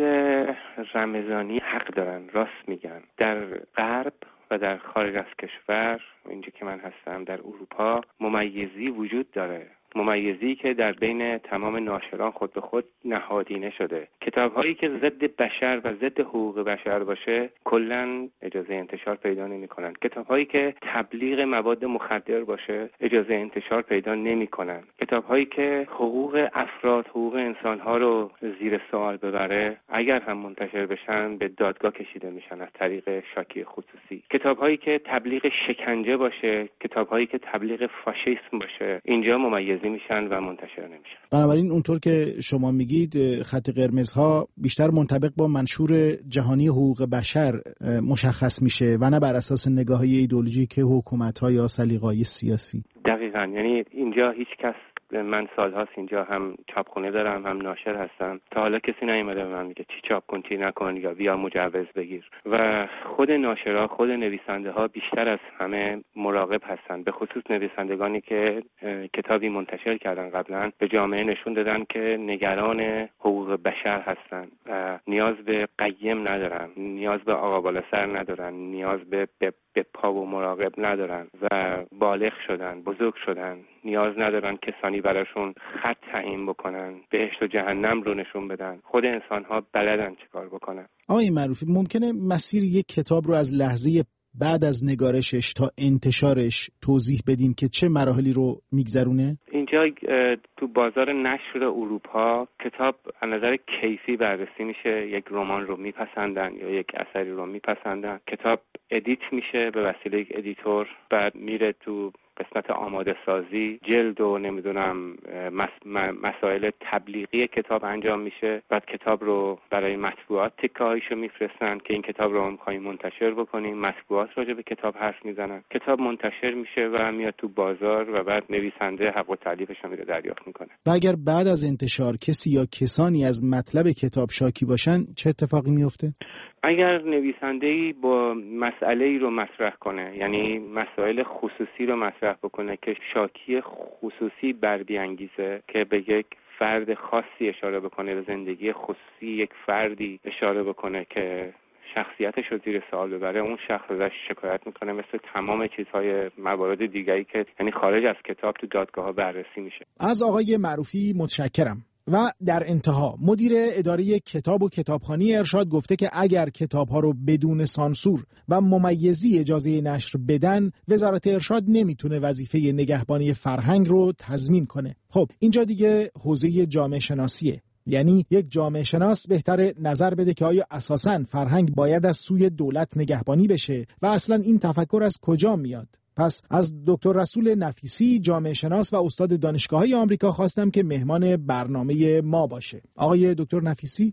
رمضانی حق دارن، راست میگن. در غرب و در خارج از کشور، اینجا که من هستم در اروپا، ممیزی وجود داره. ممیزی که در بین تمام ناشران خود به خود نهادینه شده. کتاب‌هایی که ضد بشر و ضد حقوق بشر باشه کلاً اجازه انتشار پیدا نمی‌کنند. کتاب‌هایی که تبلیغ مواد مخدر باشه اجازه انتشار پیدا نمی‌کنند. کتاب‌هایی که حقوق افراد، حقوق انسان‌ها رو زیر سوال ببره، اگر هم منتشر بشن به دادگاه کشیده میشن از طریق شاکی خصوصی. کتاب‌هایی که تبلیغ شکنجه باشه، کتاب‌هایی که تبلیغ فاشیسم باشه، اینجا ممیزی میشن و منتشر نمیشن. بنابراین اونطور که شما میگید خط قرمزها بیشتر منطبق با منشور جهانی حقوق بشر مشخص میشه و نه بر اساس نگاه‌های ایدئولوژیک حکومت‌ها یا سلیقه‌های سیاسی. دقیقاً. یعنی اینجا هیچ کس، من سالهاست اینجا هم چاپخونه دارم هم ناشر هستم، تا حالا کسی نیومده به من میگه چی چاپ کن چی نکن یا بیا مجوز بگیر. و خود ناشرها، خود نویسنده ها بیشتر از همه مراقب هستن، به خصوص نویسندگانی که کتابی منتشر کردن قبلا، به جامعه نشون دادن که نگران حقوق بشر هستن و نیاز به قیم ندارن، نیاز به آقا بالا سر ندارن، نیاز به پا و مراقب ندارن و بالغ شدن، بزرگ شدن، نیاز ندارن کسانی براشون خط تعیین بکنن، بهشت و جهنم رو نشون بدن. خود انسان‌ها بلدن چیکار بکنن. آقای معروفی، ممکنه مسیر یک کتاب رو از لحظه بعد از نگارشش تا انتشارش توضیح بدین که چه مراحلی رو میگذرونه؟ اینجا تو بازار نشر اروپا کتاب از نظر کیفی بررسی میشه. یک رمان رو میپسندن یا یک اثری رو میپسندن، کتاب ادیت میشه به وسیله یک ادیتور، بعد میره تو قسمت آماده سازی، جلد و نمیدونم مسائل تبلیغی کتاب انجام میشه. بعد کتاب رو برای مطبوعات تکه‌هایشو میفرستن که این کتاب رو می‌خوایم منتشر بکنیم. مطبوعات راجع به کتاب حرف میزنن، کتاب منتشر میشه و میاد تو بازار و بعد نویسنده حق و تألیفش رو دریافت میکنه. و اگر بعد از انتشار کسی یا کسانی از مطلب کتاب شاکی باشن چه اتفاقی میفته؟ اگر نویسنده‌ای با مسئله‌ای رو مطرح کنه، یعنی مسائل خصوصی رو مطرح بکنه که شاکی خصوصی بر بیانگیزه، که به یک فرد خاصی اشاره بکنه، به زندگی خصوصی یک فردی اشاره بکنه که شخصیتش رو زیر سوال ببره، اون شخص ازش شکایت میکنه، مثل تمام چیزهای موارد دیگری که یعنی خارج از کتاب تو دادگاه‌ها بررسی میشه. از آقای معروفی متشکرم. و در انتها مدیر اداره کتاب و کتابخوانی ارشاد گفته که اگر کتاب‌ها رو بدون سانسور و ممیزی اجازه نشر بدن، وزارت ارشاد نمیتونه وظیفه نگهبانی فرهنگ رو تضمین کنه. خب اینجا دیگه حوزه جامعه شناسیه. یعنی یک جامعه شناس بهتره نظر بده که آیا اساساً فرهنگ باید از سوی دولت نگهبانی بشه و اصلاً این تفکر از کجا میاد؟ پس از دکتر رسول نفیسی، جامعه شناس و استاد دانشگاه‌های آمریکا خواستم که مهمان برنامه ما باشه. آقای دکتر نفیسی،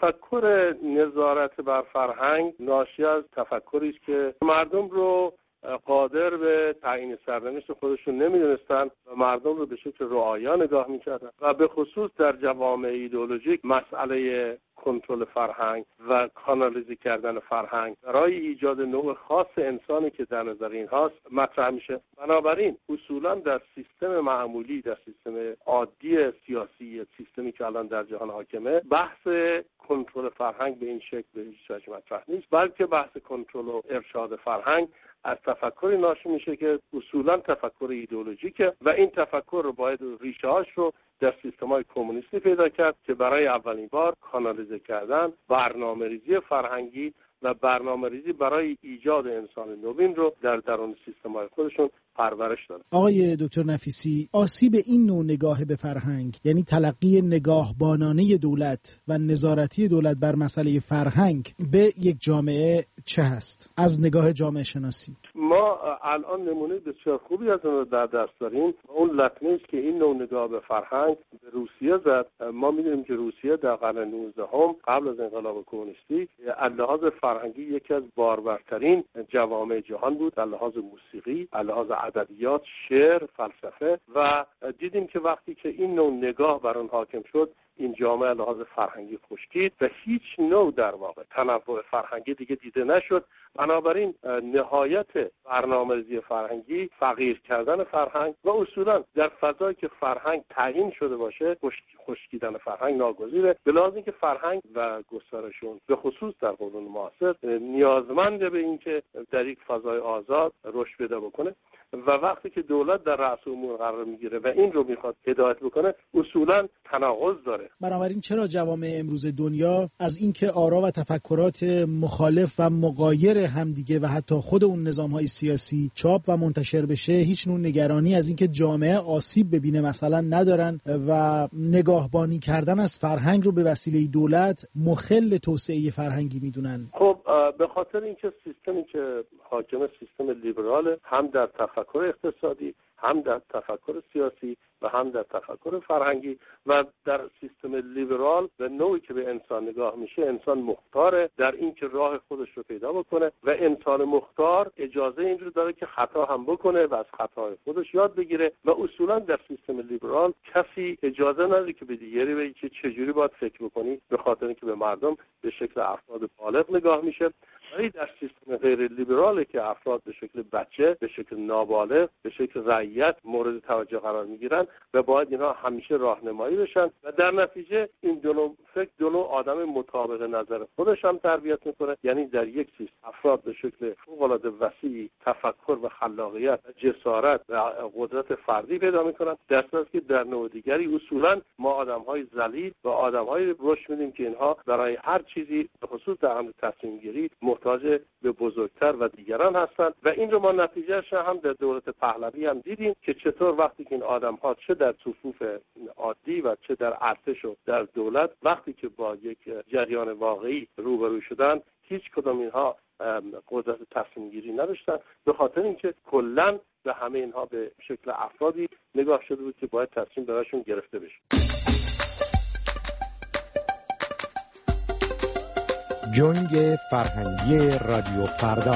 تفکر نظارت بر فرهنگ ناشی از تفکری است که مردم رو قادر به تعیین سرنوشت خودشون نمیدونستن و مردم رو به شکل رعایا نگاه میکردن و به خصوص در جوامع ایدئولوژیک مسئله کنترل فرهنگ و کانالیزه کردن فرهنگ برای ایجاد نوع خاص انسانی که در نظر این هاست مطرح میشه. بنابراین اصولا در سیستم معمولی، در سیستم عادی سیاسی، سیستمی که الان در جهان حاکمه، بحث کنترل فرهنگ به این شکل به هیچ وجه مطرح نیست، بلکه بحث کنترل و ارشاد فرهنگ از تفکری ناشی میشه که اصولا تفکر ایدئولوژیکه و این تفکر رو باید ریشه‌هاش رو در سیستم‌های کمونیستی پیدا کرد که برای اولین بار کانالیزه کردن برنامه‌ریزی فرهنگی و برنامه‌ریزی برای ایجاد انسان نوین رو در درون سیستم‌های خودشون پرورش دادن. آقای دکتر نفیسی، آسیب این نوع نگاه به فرهنگ، یعنی تلقی نگاهبانانه دولت و نظارتی دولت بر مسئله فرهنگ به یک جامعه چه هست از نگاه جامعه شناسی؟ ما الان نمونه بسیار خوبی از اون رو در دست داریم. اون لطمه است که این نوع نگاه به فرهنگ به روسیه زد. ما می‌دونیم که روسیه در قرن 19 قبل از انقلاب کمونیستی از لحاظ فرهنگی یکی از باربرترین جوامع جهان بود، از لحاظ موسیقی، از لحاظ ادبیات، شعر، فلسفه، و دیدیم که وقتی که این نوع نگاه بر اون حاکم شد، این جامعه لحاظ فرهنگی خشکید و هیچ نوع در واقع تنوع فرهنگی دیگه دیده نشد. بنابراین نهایت برنامه‌ریزی فرهنگی فقیر کردن فرهنگ و اصولا در فضایی که فرهنگ تعیین شده باشه خشکیدن فرهنگ ناگزیره، به لحاظ اینکه فرهنگ و گسترشون به خصوص در قرون معاصر نیازمنده به اینکه در یک فضای آزاد رشد پیدا بکنه و وقتی که دولت در رأس امور قرار میگیره و این رو میخواد هدایت بکنه اصولا تناقض داره. بنابراین چرا جوامع امروز دنیا از اینکه آرا و تفکرات مخالف و مغایر همدیگه و حتی خود اون نظام‌های سیاسی چاپ و منتشر بشه هیچ نوع نگرانی از اینکه جامعه آسیب ببینه مثلا ندارن و نگاهبانی کردن از فرهنگ رو به وسیله دولت مخل توسعه فرهنگی میدونن؟ خب به خاطر اینکه سیستمی که حاکم سیستم لیبرال هم در تفکر اقتصادی، هم در تفکر سیاسی و هم در تفکر فرهنگی و در سیستم لیبرال به نوعی که به انسان نگاه میشه، انسان مختاره در این که راه خودش رو پیدا بکنه و انسان مختار اجازه این رو داره که خطا هم بکنه و از خطاهای خودش یاد بگیره و اصولا در سیستم لیبرال کسی اجازه نداره که به دیگری بگه که چجوری باید فکر بکنی، به خاطر اینکه به مردم به شکل افراد بالغ نگاه میشه. ولی در سیستم غیر لیبراله که افراد به شکل بچه، به شکل نابالغ، به شکل رعیت مورد توجه قرار میگیرن و باید اینا همیشه راهنمایی بشن و در نتیجه این دو نوع فکر دو نوع آدم مطابق نظر خودش هم تربیت میکنه. یعنی در یک سیستم افراد به شکل فوق‌العاده وسیع تفکر و خلاقیت و جسارت و قدرت فردی پیدا میکنن، در صورتی که در نوع دیگری اصولا ما آدم‌های ذلیل و آدم‌های رشد میدیم که اینها برای هر چیزی به خصوص در امر تصمیم گیری محتاج به بزرگتر و دیگران هستند و این رو ما نتیجهش هم در دولت پهلوی هم دیدیم که چطور وقتی که این آدم‌ها چه در صفوف عادی و چه در ارتش و در دولت وقتی که با یک جریان واقعی روبرو شدن هیچ کدوم اینها قدرت تصمیم گیری نداشتن، به خاطر اینکه کلاً به همه اینها به شکل افرادی نگاه شده بود که باید تصمیم براشون گرفته بشه. جنگ فرهنگی رادیو فردا.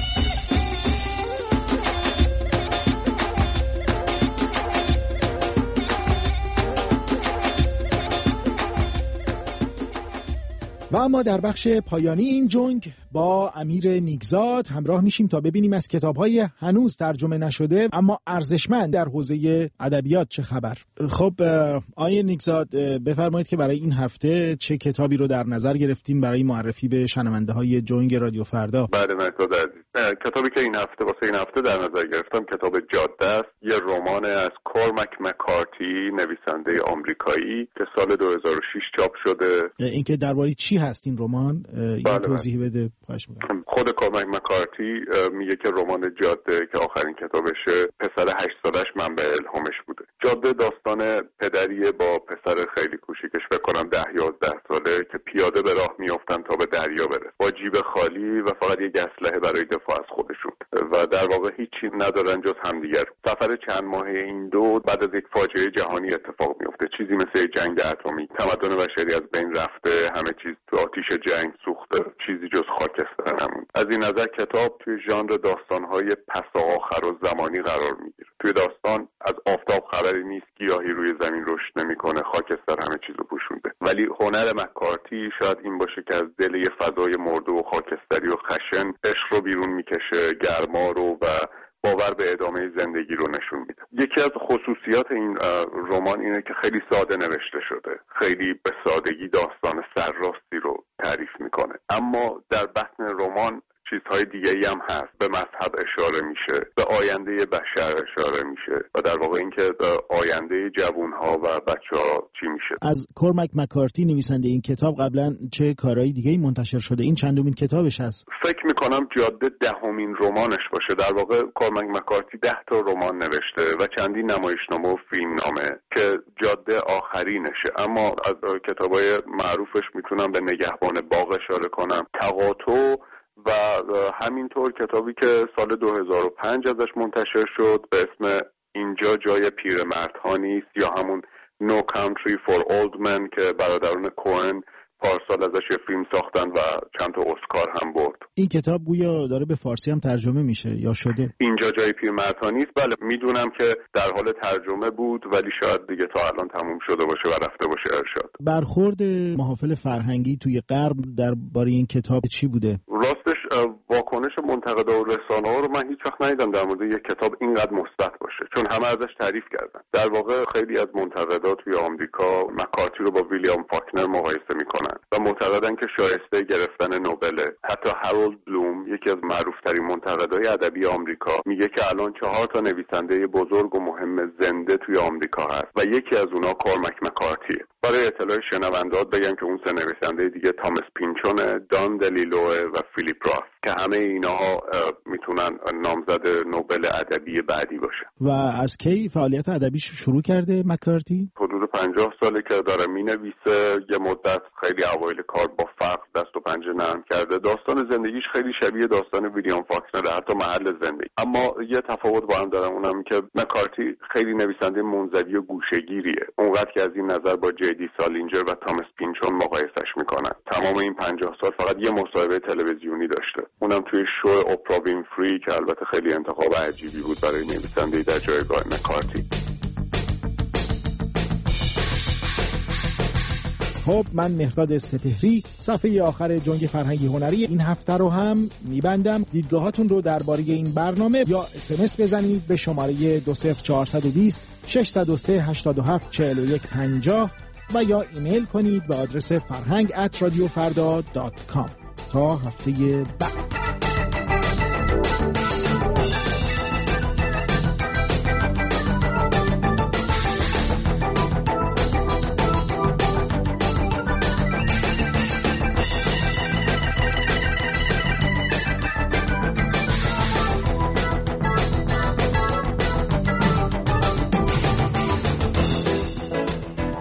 و اما در بخش پایانی این جنگ با امیر نیکزاد همراه میشیم تا ببینیم از کتاب‌های هنوز ترجمه نشده اما ارزشمند در حوزه ادبیات چه خبر. خب آقای نیکزاد بفرمایید که برای این هفته چه کتابی رو در نظر گرفتین برای معرفی به شنونده‌های جنگ رادیو فردا؟ بله مهداد عزیز، کتابی که واسه این هفته در نظر گرفتم کتاب جاده است، یه رمان از کورمک مکارتی نویسنده آمریکایی که سال 2006 چاپ شده. اینکه درباره چی هست این رمان؟ بله توضیح بده. خود کورمک مکارتی میگه که رمان جاده که آخرین کتابشه پسر 8 سالش منبع الهامش بوده. جاده داستان پدری با پسر خیلی کوچیکش فکر کنم 10-11 ساله که پیاده به راه میافتن تا به دریا برسن با جیب خالی و فقط یک اسلحه برای دفاع از خودشون و در واقع هیچی ندارن جز همدیگر. سفر چند ماهه این دو بعد از یک فاجعه جهانی اتفاق میفته، چیزی مثل جنگ اتمی. تمدن بشری از بین رفته، همه چیز تو آتش جنگ سوخته، چیزی جز خاکستر نمون. از این نظر کتاب توی ژانر داستان‌های پس آخر و زمانی قرار میگیره. توی داستان از آفتاب خبری نیست، گیاهی روی زمین رشد نمیکنه، خاکستر همه چیزو پوشونده. ولی هنر مکارتی شاید این باشه که از دل یه فضای مرده و خاکستری و خشن عشق رو بیرون میکشه، گرما رو و باور به ادامه زندگی رو نشون میده. یکی از خصوصیات این رمان اینه که خیلی ساده نوشته شده، خیلی به سادگی داستان سرراستی رو تعریف میکنه، اما در بطن رمان چیزهای دیگه‌ای هم هست. به مذهب اشاره میشه، به آینده بشر اشاره میشه و در واقع اینکه آینده جوانها و بچه‌ها چی میشه. از کورمک مکارتی نویسنده این کتاب قبلا چه کارهای دیگه‌ای منتشر شده؟ این چندمین کتابش هست؟ فکر میکنم جاده 10مین رمانش باشه. در واقع کورمک مکارتی 10 تا رمان نوشته و چندین نمایشنامه و فیلمنامه که جاده آخرینشه. اما از کتابای معروفش میتونم به نگهبان باغ اشاره کنم، تقاطع و همینطور کتابی که سال 2005 ازش منتشر شد به اسم اینجا جای پیرمردها نیست یا همون No Country for Old Men که برادران کوهن پارسال ازش یه فیلم ساختن و چند تا اسکار هم برد. این کتاب گویا داره به فارسی هم ترجمه میشه یا شده؟ اینجا جای پیرمردها نیست، بله میدونم که در حال ترجمه بود ولی شاید دیگه تا الان تموم شده باشه و رفته باشه ارشاد. برخورد محافل فرهنگی توی غرب درباره این کتاب چی بوده؟ راستش واکنش منتقدا و رسانه‌ها رو من هیچ وقت ندیدم در مورد یک کتاب اینقدر مثبت باشه، چون همه ازش تعریف کردن. در واقع خیلی از منتقدا توی آمریکا مکارتی رو با ویلیام فاکنر مقایسه میکنن و معتقدن که شایسته گرفتن نوبله. حتی هارولد بلوم یکی از معروف‌ترین منتقدای ادبی آمریکا میگه که الان 4 تا نویسنده بزرگ و مهم زنده توی آمریکا هست و یکی از اونها کورمک مکارتیه. برای اطلاع شنوندات بگم که اون 3 نویسنده دیگه تامس پینچون، دان دلیلو و فیلیپ راس که همه اینها میتونن نامزد نوبل ادبی بعدی باشه. و از کی فعالیت ادبیش شروع کرده مکارتی؟ حدود 50 ساله که داره مینویسه. یه مدت خیلی اوایل کار با فقر دست و پنجه نرم کرده. داستان زندگیش خیلی شبیه داستان ویلیام فاکنر، حتی محل زندگی. اما یه تفاوت با هم دارن، اونم که مکارتی خیلی نویسنده منزوی و گوشه‌گیریه، اونقدر که از این نظر با جیدی سالینجر و تامس پینچون مقایسش میکنن. تمام این 50 سال فقط یه مصاحبه تلویزیونی داشته، اونم توی شو اپرا وینفری که البته خیلی انتخاب عجیبی بود برای نویسنده در جایگاه مکارتی. خب من مهرداد سپهری صفحه آخر جنگ فرهنگی هنری این هفته رو هم میبندم. دیدگاهاتون رو درباره این برنامه یا SMS بزنید به شماره 20420 603 87 41 50 و یا ایمیل کنید به آدرس farhang@radiofarda.com. تا هفته بعد.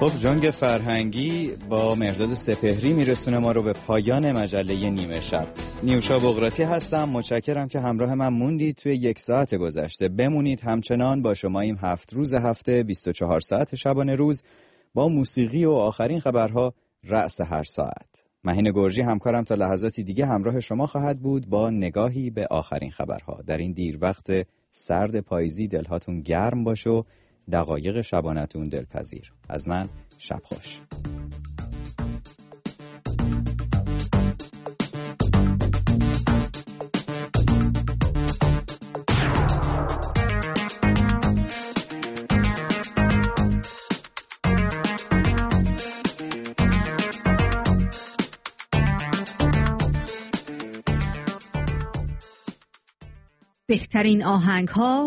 خب جنگ فرهنگی با مرداد سپهری میرسونه ما رو به پایان مجله نیمه شب. نیوشا بغراتی هستم، متشکرم که همراه من موندید توی 1 ساعت گذشته. بمونید همچنان با شماییم 7 روز هفته 24 ساعت شبانه روز با موسیقی و آخرین خبرها رأس هر ساعت. مهین گرجی همکارم تا لحظاتی دیگه همراه شما خواهد بود با نگاهی به آخرین خبرها. در این دیر وقت سرد پاییزی دلهاتون گرم باشه و دقایق شبانتون دلپذیر. از من شب خوش. بهترین آهنگ‌ها